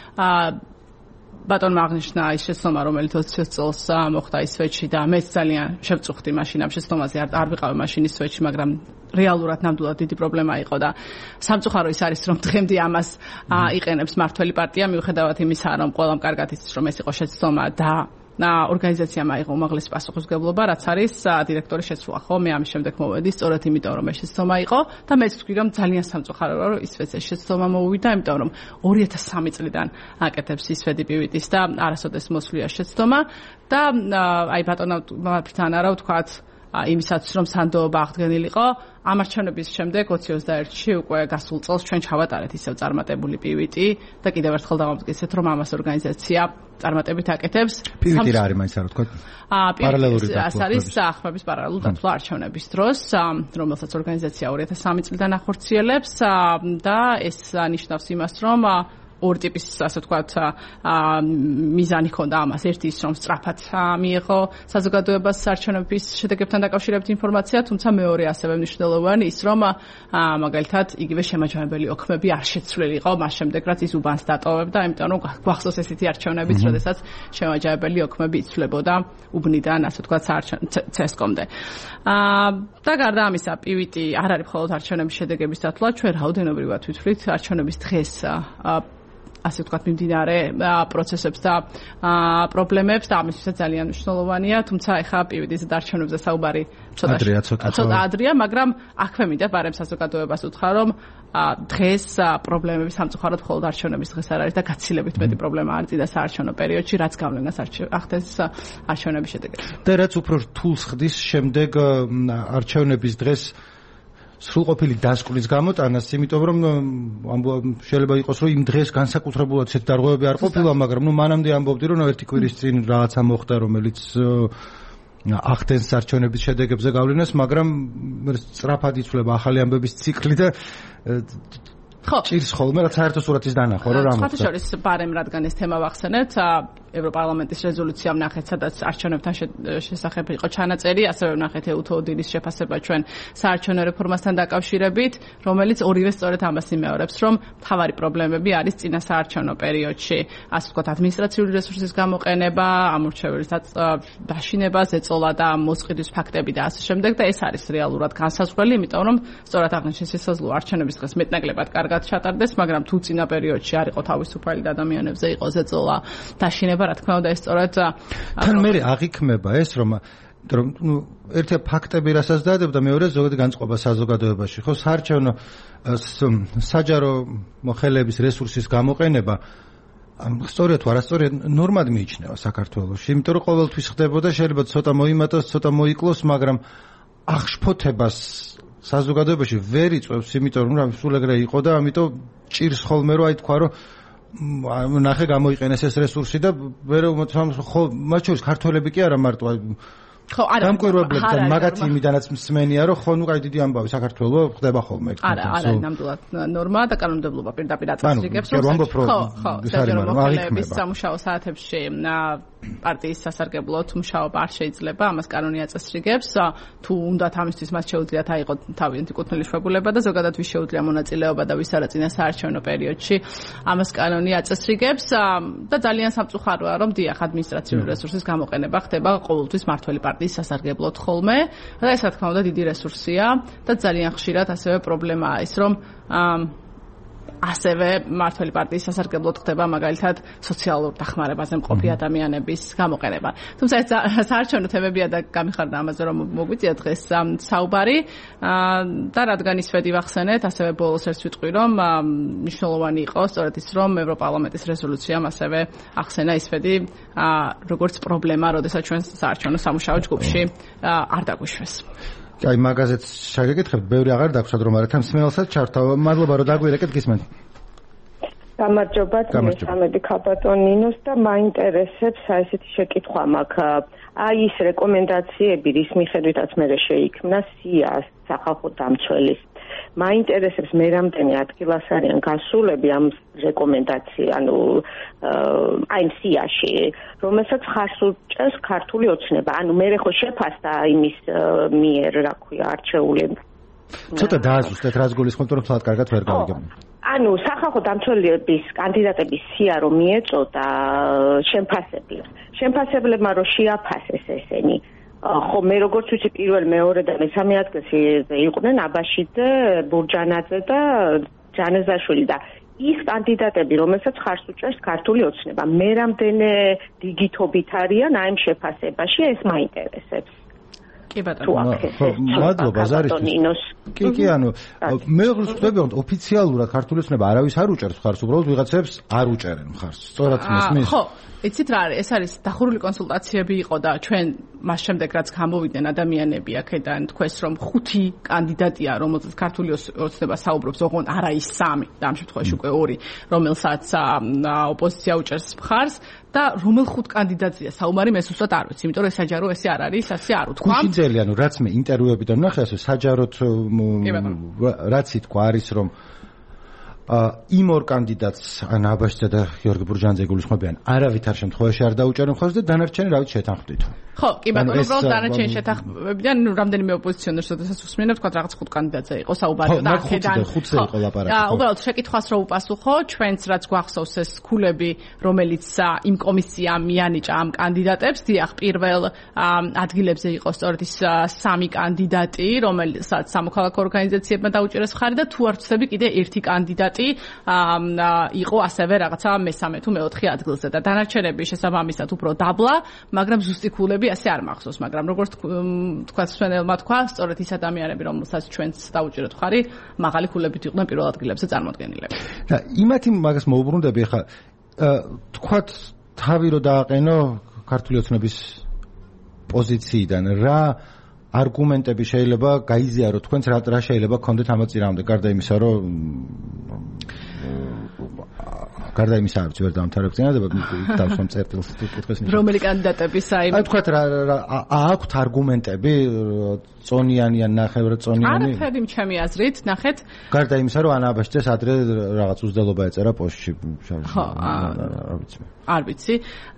ბატონმა აღნიშნა ის შეცდომა რომელიც 20 წელს მოხდა ისფედში და მეც ძალიან შევწუხდი მაშინ ამ შეცდომაზე არ ვიყავი მაშინ ისფედში, მაგრამ რეალურად ნამდვილად დიდი პრობლემა იყო და სამწუხარო ის არის რომ დღემდე ამას იყენებს მართველი პარტია მიუხედავად იმისა რომ ყველამ კარგად იცის რომ ეს იყო შეცდომა და ორგანიზაციამ აიღო უმაღლესი პასუხისმგებლობა რაც არის დირექტორის შეცვლა ხო მე ამის შემდეგ მოვედი სწორედ იმიტომ რომ ეს შეცდომა იყო და მეც ვთქვი რომ ძალიან სამწუხაროა რომ ისფედს ეს შეცდომა მოუვიდა იმიტომ რომ 2003 წლიდან აკეთებს ისფედი პივიტის და არასოდეს მოსვლია შეცდომა და აი ბატონმა ფრთან არა ვთქვათ იმისაც რომ სანდოობა აღდგენილიყო ამ არჩევნების შემდეგ 2021-ში უკვე გასულ წელს ჩვენ ჩავატარეთ ისევ წარმატებული პივიტი და კიდევ ერთხელ დავამტკიცეთ რომ ამას ორგანიზაცია წარმატებით აკეთებს. პივიტი რა არის მაინც არ ვთქვა? პარალელური დათვლა. არის ახმების პარალელური დათვლა არჩევნების დროს, რომელსაც ორგანიზაცია 2003 წლიდან ახორციელებს და ეს ნიშნავს იმას, რომ ორი ტიპის, ასე ვთქვათ, მიზანი ჰქონდა ამას. ერთი ის, რომ სწრაფად მიიღო საზოგადოებას არჩევნების შედეგებთან დაკავშირებით ინფორმაცია, თუმცა მეორე ასევე მნიშვნელოვანი ის, რომ მაგალითად იგივე შემაჯამებელი ოქმები არ შეცვლილიყო მას შემდეგ, რაც ის უბანს დატოვებდა, იმიტომ რომ გვახსოვს ესეთი არჩევნებიც, როდესაც შემაჯამებელი ოქმები იცვლებოდა უბნიდან, ასე ვთქვათ, CSKM-მდე. და გარდა ამისა, პივიტი არ არის მხოლოდ არჩევნების შედეგების დათვლა, ჩვენ რაოდენობრივად ვთვლით არჩევნების დღეს ასე ვთქვათ, მიმდინარე პროცესებს და პრობლემებს და ამისთვისაც ძალიან მნიშვნელოვანია, თუმცა ეხლა პივიტის არჩევნებზე საუბარი ცოტა ადრეა, მაგრამ აქვე მინდა ბარემ საზოგადოებას უთხრა, რომ დღეს პრობლემები სამწუხაროდ მხოლოდ არჩევნების დღეს არ არის და გაცილებით მეტი პრობლემა არის წინა საარჩევნო პერიოდში, რაც გავლენას ახდენს არჩევნების შედეგებში. და რაც უფრო რთულს ხდის შემდეგ არჩევნების დღეს სრულყოფილი დასკვნის გამოტანას, იმიტომ რომ შეიძლება იყოს, რომ იმ დღეს განსაკუთრებულად ესეთ დარღვევები არ ყოფილა, მაგრამ მანამდე ამბობდი, რომ ერთი კვირის წინ რაღაცა მოხდა, რომელიც ახდენს არჩევნების შედეგებზე გავლენას, მაგრამ სწრაფად იცვლება ახალი ამბების ციკლი და ჭირს ხოლმე რაც საერთო სურათის დანახვა, რა მოხდა. ხათი შორის ბარემ რადგან ეს თემა ვახსენეთ, ევროპარლამენტის რეზოლუცია ვნახეთ, სადაც არჩევნებთან შესახებ იყო ჩანაწერი, ასევე ვნახეთ ეთო დილის შეფასება ჩვენ საარჩევნო რეფორმასთან დაკავშირებით, რომელიც ორივე სწორედ ამას იმეორებს, რომ მთავარი პრობლემები არის წინა საარჩევნო პერიოდში, ასე ვთქვათ, ადმინისტრაციული რესურსის გამოყენება, ამორჩევლის დაშინება, ზეწოლა და მოსყიდვის ფაქტები და ასე შემდეგ და ეს არის რეალურად განსაზღვრელი, იმიტომ რომ სწორად აღნიშნეს შესაძლოა არჩევნების დღეს მეტნაკლებად კარგად ჩატარდეს, მაგრამ თუ წინა პერიოდში არ იყო თავისუფალი და ადამიანებზე იყო ზეწოლა, დაშინება, რა თქმა უნდა, ეს სწორად თან მე აღიქმება ეს, რომ ერთი ფაქტები რასაც დადებდა, მეორე ზოგადად განწყობა საზოგადოებაში, ხო, საარჩევნო საჯარო მოხელეების რესურსის გამოყენება სწორია თუ არასწორია, ნორმად მიიჩნევა საქართველოში, იმიტომ რომ ყოველთვის ხდებოდა, შეიძლება ცოტა მოიმატოს, ცოტა მოიკლოს, მაგრამ აღშფოთებას საზოგადოებაში ვერ იწვევს, იმიტომ რომ სულ ეგრე იყო და ამიტომ ჭირს ხოლმე რომ აი თქვა რომ ნახე გამოიყენეს ეს რესურსი და ვერ ხო მათ შორის ქართველები კი არა მარტო ხო არა დამკვირვებლებთან მაგათი იმიდანაც მსმენია რომ ხო ნუ კაი დიდი ამბავი საქართველოს ხდება ხოლმე არა ნამდვილად ნორმა და კანონმდებლობა პირდაპირ აწესრიგებს ხო მოხელეების სამუშაო საათებში პარტიის სასარგებლოდ მუშაობა არ შეიძლება, ამას კანონი აწესრიგებს, თუ უნდათ ამისთვის მას შეუძლიათ აიღოთ თავიანთი კუთვნილი შვებულება და ზოგადად ვის შეუძლია მონაწილეობა და ვის არა წინა საარჩევნო პერიოდში, ამას კანონი აწესრიგებს და ძალიან სამწუხაროა, რომ დიახ ადმინისტრაციული რესურსის გამოყენება ხდება ყოველთვის მართველი პარტიის სასარგებლოდ ხოლმე და ეს რა თქმა უნდა დიდი რესურსია და ძალიან ხშირად ასევე პრობლემაა ის, რომ ასევე მართველი პარტიის სასარგებლოდ ხდება მაგალითად სოციალურ დახმარებაზე მყოფი ადამიანების გამოყენება. თუმცა ეს საარჩევნო თემებია და გამიხარდა ამაზე რომ მოგვიწია დღეს საუბარი და რადგან ის ვედი ვახსენეთ, ასევე ბოლოს ერთ ვიტყვი რომ მნიშვნელოვანი იყო სწორედ ის რომ ევროპარლამენტის რეზოლუციამ ასევე ახსენა ის ვედი როგორც პრობლემა, როდესაც ჩვენ საარჩევნო სამუშაო ჯგუფში არ დაგვიშვეს. აი მაგაზეც შეგეკითხებთ, ბევრი აღარ დაგვსად რომ არათან მსმენელსაც ჩართავ. მადლობა რომ დაგვირეკეთ, გისმენთ. გამარჯობა, მესამედი ქაბატონინოს და მაინტერესებს ესეთი შეკითხვა მაქვს. აი ის რეკომენდაციები, რის მიხედვითაც მე შეიქმნა სია სახალხო დამცველის. მაინტერესებს მე რამდენი ადგილას არიან გასულები ამ რეკომენდაცია, აი სიაში, რომელსაც ხარს უჭერს ქართული ოცნება. მე ხო შეფასდა იმის მიერ, რა ქვია, არჩეული. ცოტა დააზუსტეთ, რაც გულისხმობთ, რომ თვალად კარგად ვერ გავიგებთ. სახალხო დამცველების კანდიდატების სია რომ მიეწოდა შემფასებლებმა რომ შეაფასეს ესენი. ხო მე როგორც ვიცი პირველ მეორე და მესამე ადგილზე იყვნენ აბაშიძე, ბურჯანაძე და ჯანაზაშვილი და ის კანდიდატები, რომელსაც ხარს უჭერს ქართული ოცნება. მე რამდენი დიდობით არიან აი ამ შეფასებაში, ეს მაინტერესებს. კი ბატონო. თუ აქ მადლობა ზარისთვის. კი, ანუ მე ვხვდები, რომ ოფიციალურად ქართული ოცნება არავის არ უჭერს მხარს, უბრალოდ ვიღაცებს არ უჭერენ მხარს. სწორად მესმის? ხო, იცით რა არის? ეს არის დახურული კონსულტაციები იყო და ჩვენ მას შემდეგ რაც გამოვიდნენ ადამიანები აქედან თქვეს რომ 5 კანდიდატია, რომელზეც ქართული ოცნება საუბრობს, ოღონდ არა ის 3 და ამ შემთხვევაში უკვე 2, რომელსაც ოპოზიცია უჭერს მხარს და რომელ 5 კანდიდატია საუბარი მე უბრალოდ არ ვიცი, იმიტომ რომ საჯარო ესე არ არის, ასე არ უთქვა. გუშინძელი, ანუ რაც მე ინტერვიუებიდან ვნახე, ასე საჯაროდ რაც ითქვა არის რომ იმ ორ კანდიდატს ან აბაშიძე და გიორგი ბურჯანაძე გულისხმობიან არავითარ შემთხვევაში არ დაუჭერენ მხარს და დანარჩენი რავით შეთანხმდით. ხო, კი ბატონო, უბრალოდ დანარჩენი შეთანხმებიდან რამდენიმე ოპოზიციონერს შესაძლოა უსმენებ, თქვა რაღაც 5 კანდიდატზე იყო საუბარი და აქედან 5-ზე იყო ლაპარაკი. უბრალოდ შეკითხვას რო უპასუხო, ჩვენც რაც გვახსოვს ეს ქულები, რომელიც იმ კომისიამ მიანიჭა ამ კანდიდატებს, დიახ, პირველ ადგილებზე იყო სწორედ ის 3 კანდიდატი, რომელსაც სამოქალაქო ორგანიზაციებმა დაუჭერეს მხარი და თუ არ ვცდები, კიდე ერთი კანდიდატი იყო ასევე რაღაცა მესამე თუ მეოთხე ადგილზე და დანარჩენები შესაბამისად უფრო დაბლა, მაგრამ ზუსტი ქულები ასე არ მახსოვს, მაგრამ როგორც თქვა სვენელმა თქვა, სწორედ ის ადამიანები, რომელსაც ჩვენც დაუჭერეთ მხარი, მაღალი ქულებით იყვნენ პირველ ადგილებზე წარმოდგენილები. და იმათი მაგას მოუბრუნდები ხა თქვათ თავი რო დააყენო ქართული ოცნების პოზიციიდან რა არგუმენტები შეიძლება გაიზიაროთ თქვენც რა შეიძლება გქონდეთ ამ წინააღმდეგ გარდა იმისა რომ გარდა იმისა არ ვიცი ვერ დამთავრებ წინადადება დავსვამ წერტილს კითხვის ნიშნავს რომელი კანდიდატების აი თქვათ რა აქვთ არგუმენტები წონიანი ან ნახევრწონიანი არაფერი ჩემი აზრით ნახეთ გარდა იმისა რომ ანა აბაშიძეს ადრე რაღაც უძდელობა ეწერა პოსტში არ ვიცი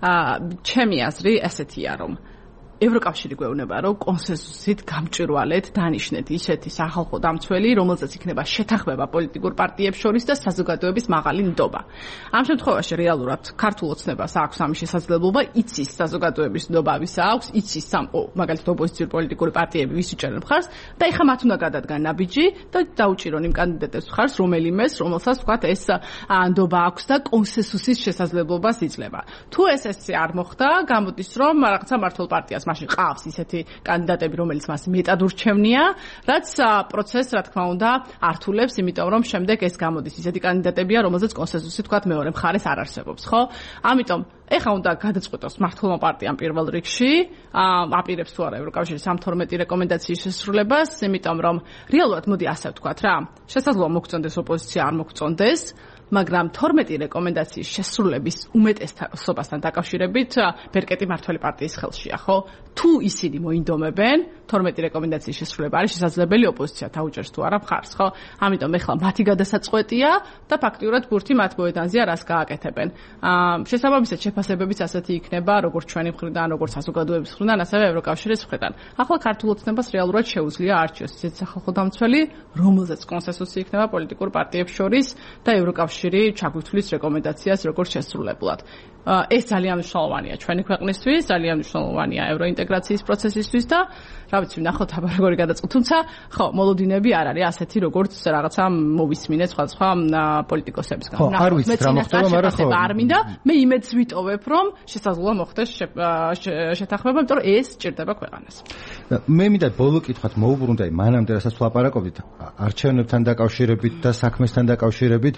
ჩემი აზრი ესეთია რომ ევროკავშირი გვეუბნება, რომ კონსენსუსით გამჭვირვალედ დანიშნეთ ისეთი სახალხო დამცველი, რომელზეც იქნება შეთანხმება პოლიტიკურ პარტიებს შორის და საზოგადოების მაღალი ნდობა. ამ შემთხვევაში რეალურად ქართულ ოცნებას აქვს ამის შესაძლებლობა, იცის საზოგადოების ნდობა ვის აქვს, იცის მაგალითად ოპოზიციური პოლიტიკური პარტიები ვის უჭერენ მხარს და ეხლა მათ უნდა გადადგან ნაბიჯი და დაუჭირონ იმ კანდიდატებს მხარს, რომელიმეს, რომელსაც ვთქვათ ეს ნდობა აქვს და კონსენსუსის შესაძლებლობას იძლევა. თუ ეს არ მოხდა, გამოდის რომ რაღაცა მართლ პარტიას მაშინ ყავს ისეთი კანდიდატები, რომელიც მას მეტად ურჩევნია, რაც პროცესს, რა თქმა უნდა, ართულებს, იმიტომ რომ შემდეგ ეს გამოდის ისეთი კანდიდატებია, რომელზეც კონსენსუსი თქვათ მეორე მხარეს არ არსებობს, ხო? ამიტომ ეხლა უნდა გადაწყვეტოს მართლმა პარტიამ პირველ რიგში, აპირებს თუ არა ევროკავშირის 12 რეკომენდაციის შესრულებას, იმიტომ რომ რეალურად მოდი ასე ვთქვათ რა, შესაძლოა მოგწონდეს ოპოზიცია, არ მოგწონდეს, მაგრამ 12 რეკომენდაციის შესრულების უმეტესობასთან დაკავშირებით ბერკეტი მართველი პარტიის ხელშია, ხო? თუ ისინი მოინდომებენ, 12 რეკომენდაციის შესრულება არის შესაძლებელი ოპოზიცია დაუჭერს თუ არა მხარს, ხო? ამიტომ ეხლა მათი გადასაწყვეტია და ფაქტიურად ბურთი მათ მოედანზეა რას გააკეთებენ. შესაბამისად შეფასებებიც ასეთი იქნება, როგორც ჩვენი მხრიდან, როგორც საზოგადოების მხრიდან, ასევე ევროკავშირის მხრიდან. ახლა ქართულ ოცნებას რეალურად შეუძლია არჩიოს ისეთი სახალხო დამცველი, რომელზეც კონსენსუსი იქნება პოლიტიკურ პარტიებს შორის და ევროკავშირი ჩაგვითვლის რეკომენდაციას როგორც შესრულებლად. ეს ძალიან მნიშვნელოვანია ჩვენი ქვეყნისთვის, ძალიან მნიშვნელოვანია ევროინტეგრაციის პროცესისთვის და რა ვიცი, ნახოთ აბა როგორი გადაწყდა. თუმცა, ხო, მოლოდინები არ არის ასეთი, როგორც რაღაცა მოვისმინეთ სხვადასხვა პოლიტიკოსებისგან. ხო, არ ვიცი რა მოხდება, მაგრამ ხო. არ მინდა, მე იმედს ვიტოვებ, რომ შესაძლოა მოხდეს შეთანხმება, იმიტომ რომ ეს ჭირდება ქვეყანას. მე მინდა ბოლო კითხვათ მოუბრუნდა, მანამდე რასაც ვლაპარაკობდით არჩევნებთან დაკავშირებით და საქმესთან დაკავშირებით,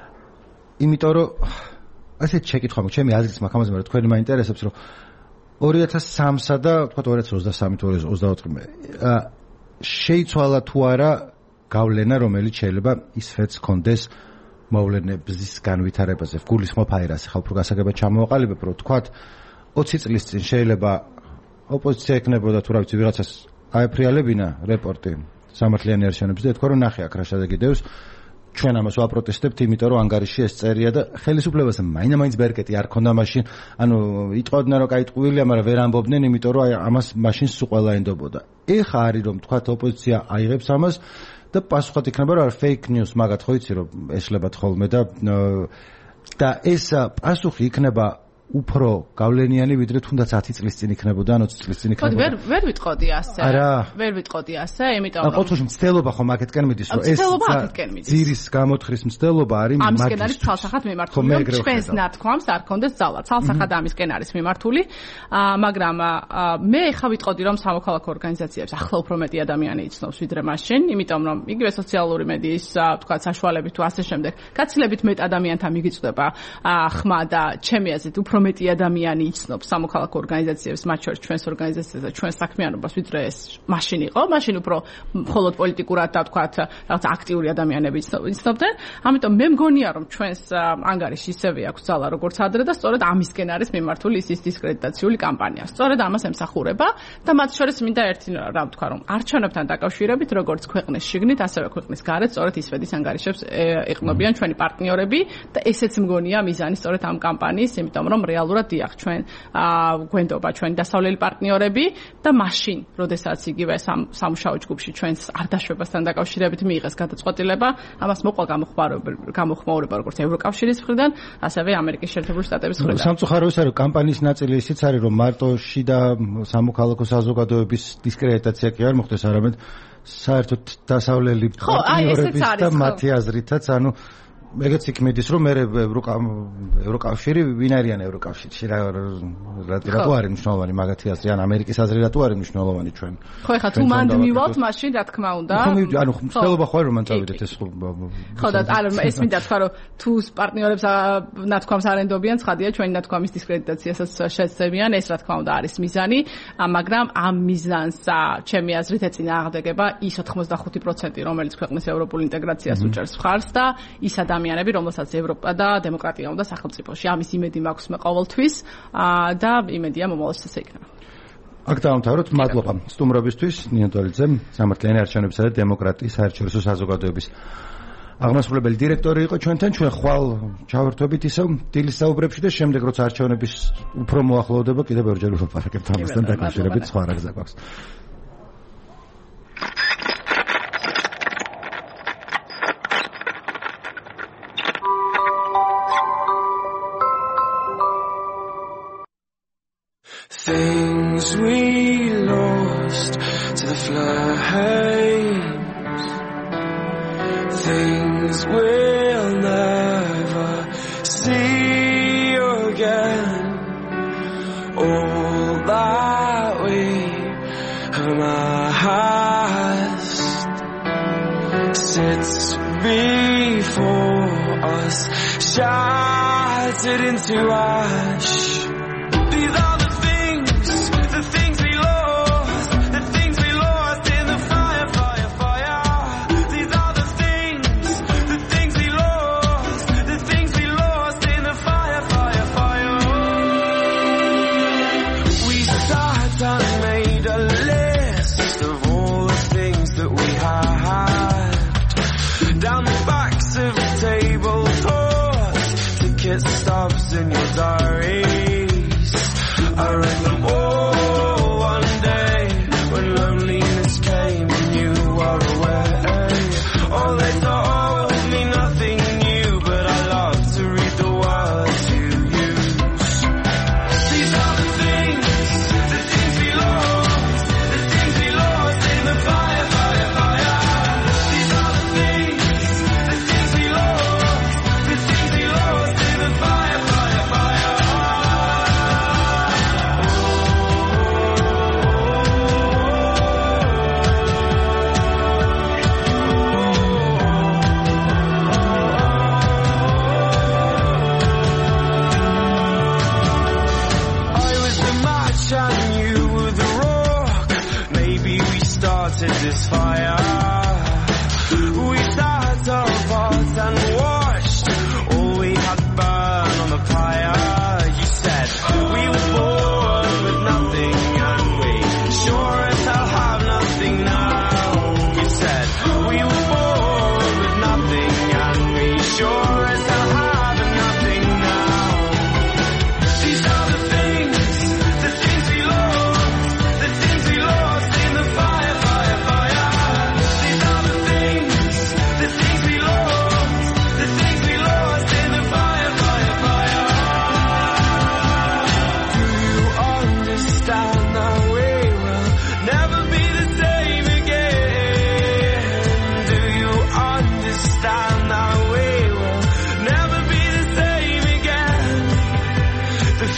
იმიტომ რომ ასეთ შეკითხვა მაქვს, ჩემი აზრით მაქვს ამაზე, მაგრამ თქვენი მაინტერესებს, რომ 2003-სა და თქვა 2023-2024 შეიცვალა თუ არა გავლენა, რომელიც შეიძლება ისრაც კონდეს მოვლენების განვითარებაზე. გულისხმობ აი რას, ხა უფრო გასაგებად ჩამოვაყალიბებ, რომ თქვა 20 წლის წინ შეიძლება ოპოზიცია ეკნებოდა თუ რა ვიცი ვიღაცას აეფრიალებინა რეპორტი სამართლიანი არჩევნების და თქვა რომ ნახე აქ რა შედეგიდევს. ჩვენ ამას ვაპროტესტებთ, იმიტომ რომ ანგარიში ეს წერია და ხელისუფლებას მაინც ბერკეტი არ ქონდა მაშინ, ანუ იტყოდნენ რომ კაიტყუილია, მაგრამ ვერ ამბობდნენ, იმიტომ რომ ამას მაშინ სულ ყველა ენდობოდა. ეხა არის რომ თქვა ოპოზიცია აიღებს ამას და პასუხად იქნება რომ fake news მაგათ ხო იცი რომ ეშლებათ ხოლმე და ეს პასუხი იქნება უფრო გავლენიანი ვიდრე თუნდაც 10 წლის წინ იქნებოდა, 20 წლის წინ იქნებოდა. ვერ ვიტყოდი ასე. არა. ვერ ვიტყოდი ასე, იმიტომ რომ ყოველთვის მცდელობა ხომ აქეთკენ მიდის, რომ ეს ძირის გამოთხრის მცდელობა არის მაგის. ამისკენ არის ცალსახად მიმართული, რომ ჩვენს ნათქვამს არ კონდეს ძალა. ცალსახად ამისკენ არის მიმართული, მაგრამ მე ხა ვიტყოდი, რომ სამოქალაქო ორგანიზაციებს ახლა უფრო მეტი ადამიანი იცნობს ვიდრე მაშინ, იმიტომ რომ იგივე სოციალური მედიის თქვა საშუალებით თუ ასე შემდეგ, გაცილებით მეტ ადამიანთან მიგიწვდება ხმა და ჩემი აზრით უფრო მეტი ადამიანი იცნობს სამოქალაქო ორგანიზაციებს, მათ შორის ჩვენს ორგანიზაციას და ჩვენს საქმიანობას ვიდრე ეს მაშინ იყო. მაშინ უფრო მხოლოდ პოლიტიკურად და თქვა რაღაც აქტიური ადამიანები იცნობდნენ. ამიტომ მე მგონია რომ ჩვენს ანგარიში ისევე აქვს ძალა როგორც ადრე და სწორედ ამისკენ არის მიმართული ის დისკრედიტაციული კამპანია. სწორედ ამას ემსახურება და მათ შორის მინდა ერთი რამ თქვა რომ არჩევნებთან დაკავშირებით როგორც ქვეყნის შიგნით, ასევე ქვეყნის გარეთ სწორედ ისვედის ანგარიშებს ეყნობიან ჩვენი პარტნიორები და ესეც მგონია მიზანი სწორედ ამ კამპანიის, იმიტომ რომ რეალურად დიახ ჩვენ გვენდობა ჩვენი დასავლელი პარტნიორები და მაშინ, როდესაც იგივე სამუშაო ჯგუფში ჩვენს არდაშვებასთან დაკავშირებით მიიღეს გადაწყვეტილება, ამას მოყვა გამოხმაურება როგორც ევროკავშირის მხრიდან, ასევე ამერიკის შეერთებული შტატების მხრიდან. სამწუხაროა ის არის, რომ კამპანიის ნაწილი ისიც არის, რომ მარტო შიდა სამოქალაქო საზოგადოების დისკრედიტაცია კი არ მოხდეს, არამედ საერთოდ დასავლელი პარტნიორების და მათი აზრითაც, ანუ ეგეც იქ მიდის, რომ მე ევროკავშირი ვინ არიან ევროკავშირში, რატო არის მნიშვნელოვანი მაგათი აზრი, ან ამერიკის აზრი რატო არის მნიშვნელოვანი ჩვენ. ხო, ეხლა თუ მანდ მივალთ, მაშინ რა თქმა უნდა. ანუ მცდელობა ხო არის რომ მან წავიდეთ ეს ხო. ხო და ეს მინდა თქვა, რომ თუ პარტნიორებს ნათქვამს არ ენდობიან, ცხადია ჩვენი ნათქვამის დისკრედიტაციასაც შეცდებიან, ეს რა თქმა უნდა არის მიზანი, მაგრამ ამ მიზანს ჩემი აზრით ეწინააღმდეგება ის 85%, რომელიც ქვეყნის ევროპულ ინტეგრაციას უჭერს მხარს და ის ადამიანები, რომელსაც ევროპა და დემოკრატია უნდა სახელმწიფოში. ამის იმედი მაქვს მე ყოველთვის და იმედია მომავალშიც ასე იქნება. აქ დავამთავროთ. მადლობა სტუმრობისთვის. ნინო დოლიძე, სამართლიანი არჩევნებისა და დემოკრატიის საერთაშორისო საზოგადოების აღმასრულებელი დირექტორი იყო ჩვენთან. ჩვენ ხვალ ჩავერთვებით ისევ დილის საუბრებში და შემდეგ როცა არჩევნების უფრო მოახლოვდება, კიდევ ბევრჯერ ვილაპარაკებთ ამასთან დაკავშირებით. სხვა რაგზა გვაქვს. Things we lost to the flames, things we'll never see again. All that we have amassed sits before us, shattered into ash. These are the things we lost, the things we lost in the fire, fire, fire. These are the things we lost, the things we lost in the fire, fire, fire. We sat and made a list of all the things that we had down the backs of tablecloths, ticket stubs in your diaries. I read them all one day when loneliness came and you were away. Oh, they told me nothing new, but I love to read the words you use. These are the things we lost, the things we lost in the fire, fire, fire. These are the things we lost, the things we lost in the fire, fire, fire. And you were the rock. Maybe we started this fire. We sat apart and watched all we had burn on the pyre. You said we were born with nothing and we sure as hell have nothing now. You said we were born with nothing and we sure as hell have nothing now. These are the things we lost in the fire, fire, fire.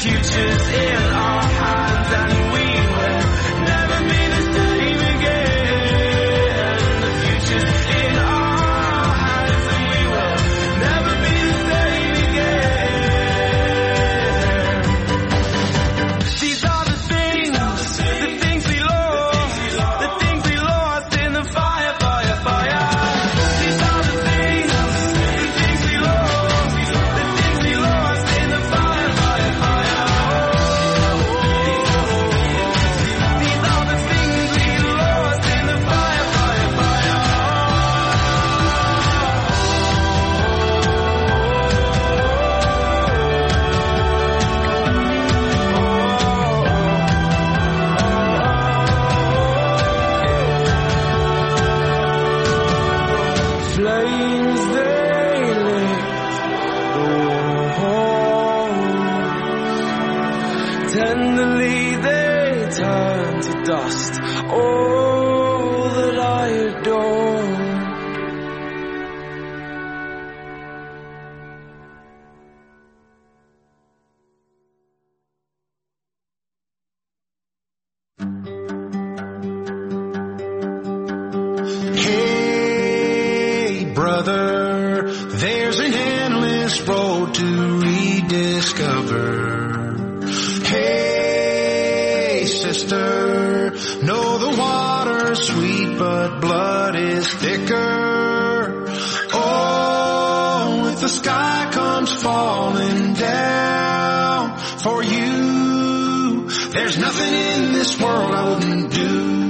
future's in our hands and we will never be the same again. The future's in our hands and we will never be the same again. These are the things we lost, the things we lost in the fire, fire, fire. These are the things we lost, the things we lost in the fire, fire, fire. These are the things we lost in the fire, fire, fire. Flames they lit the walls. Tenderly they turn to dust all that I adore. Hey, brother, there's an endless road to rediscover. Hey, sister, know the water's sweet, but blood is thicker. Oh, if the sky comes falling down for you, there's nothing in this world I wouldn't do.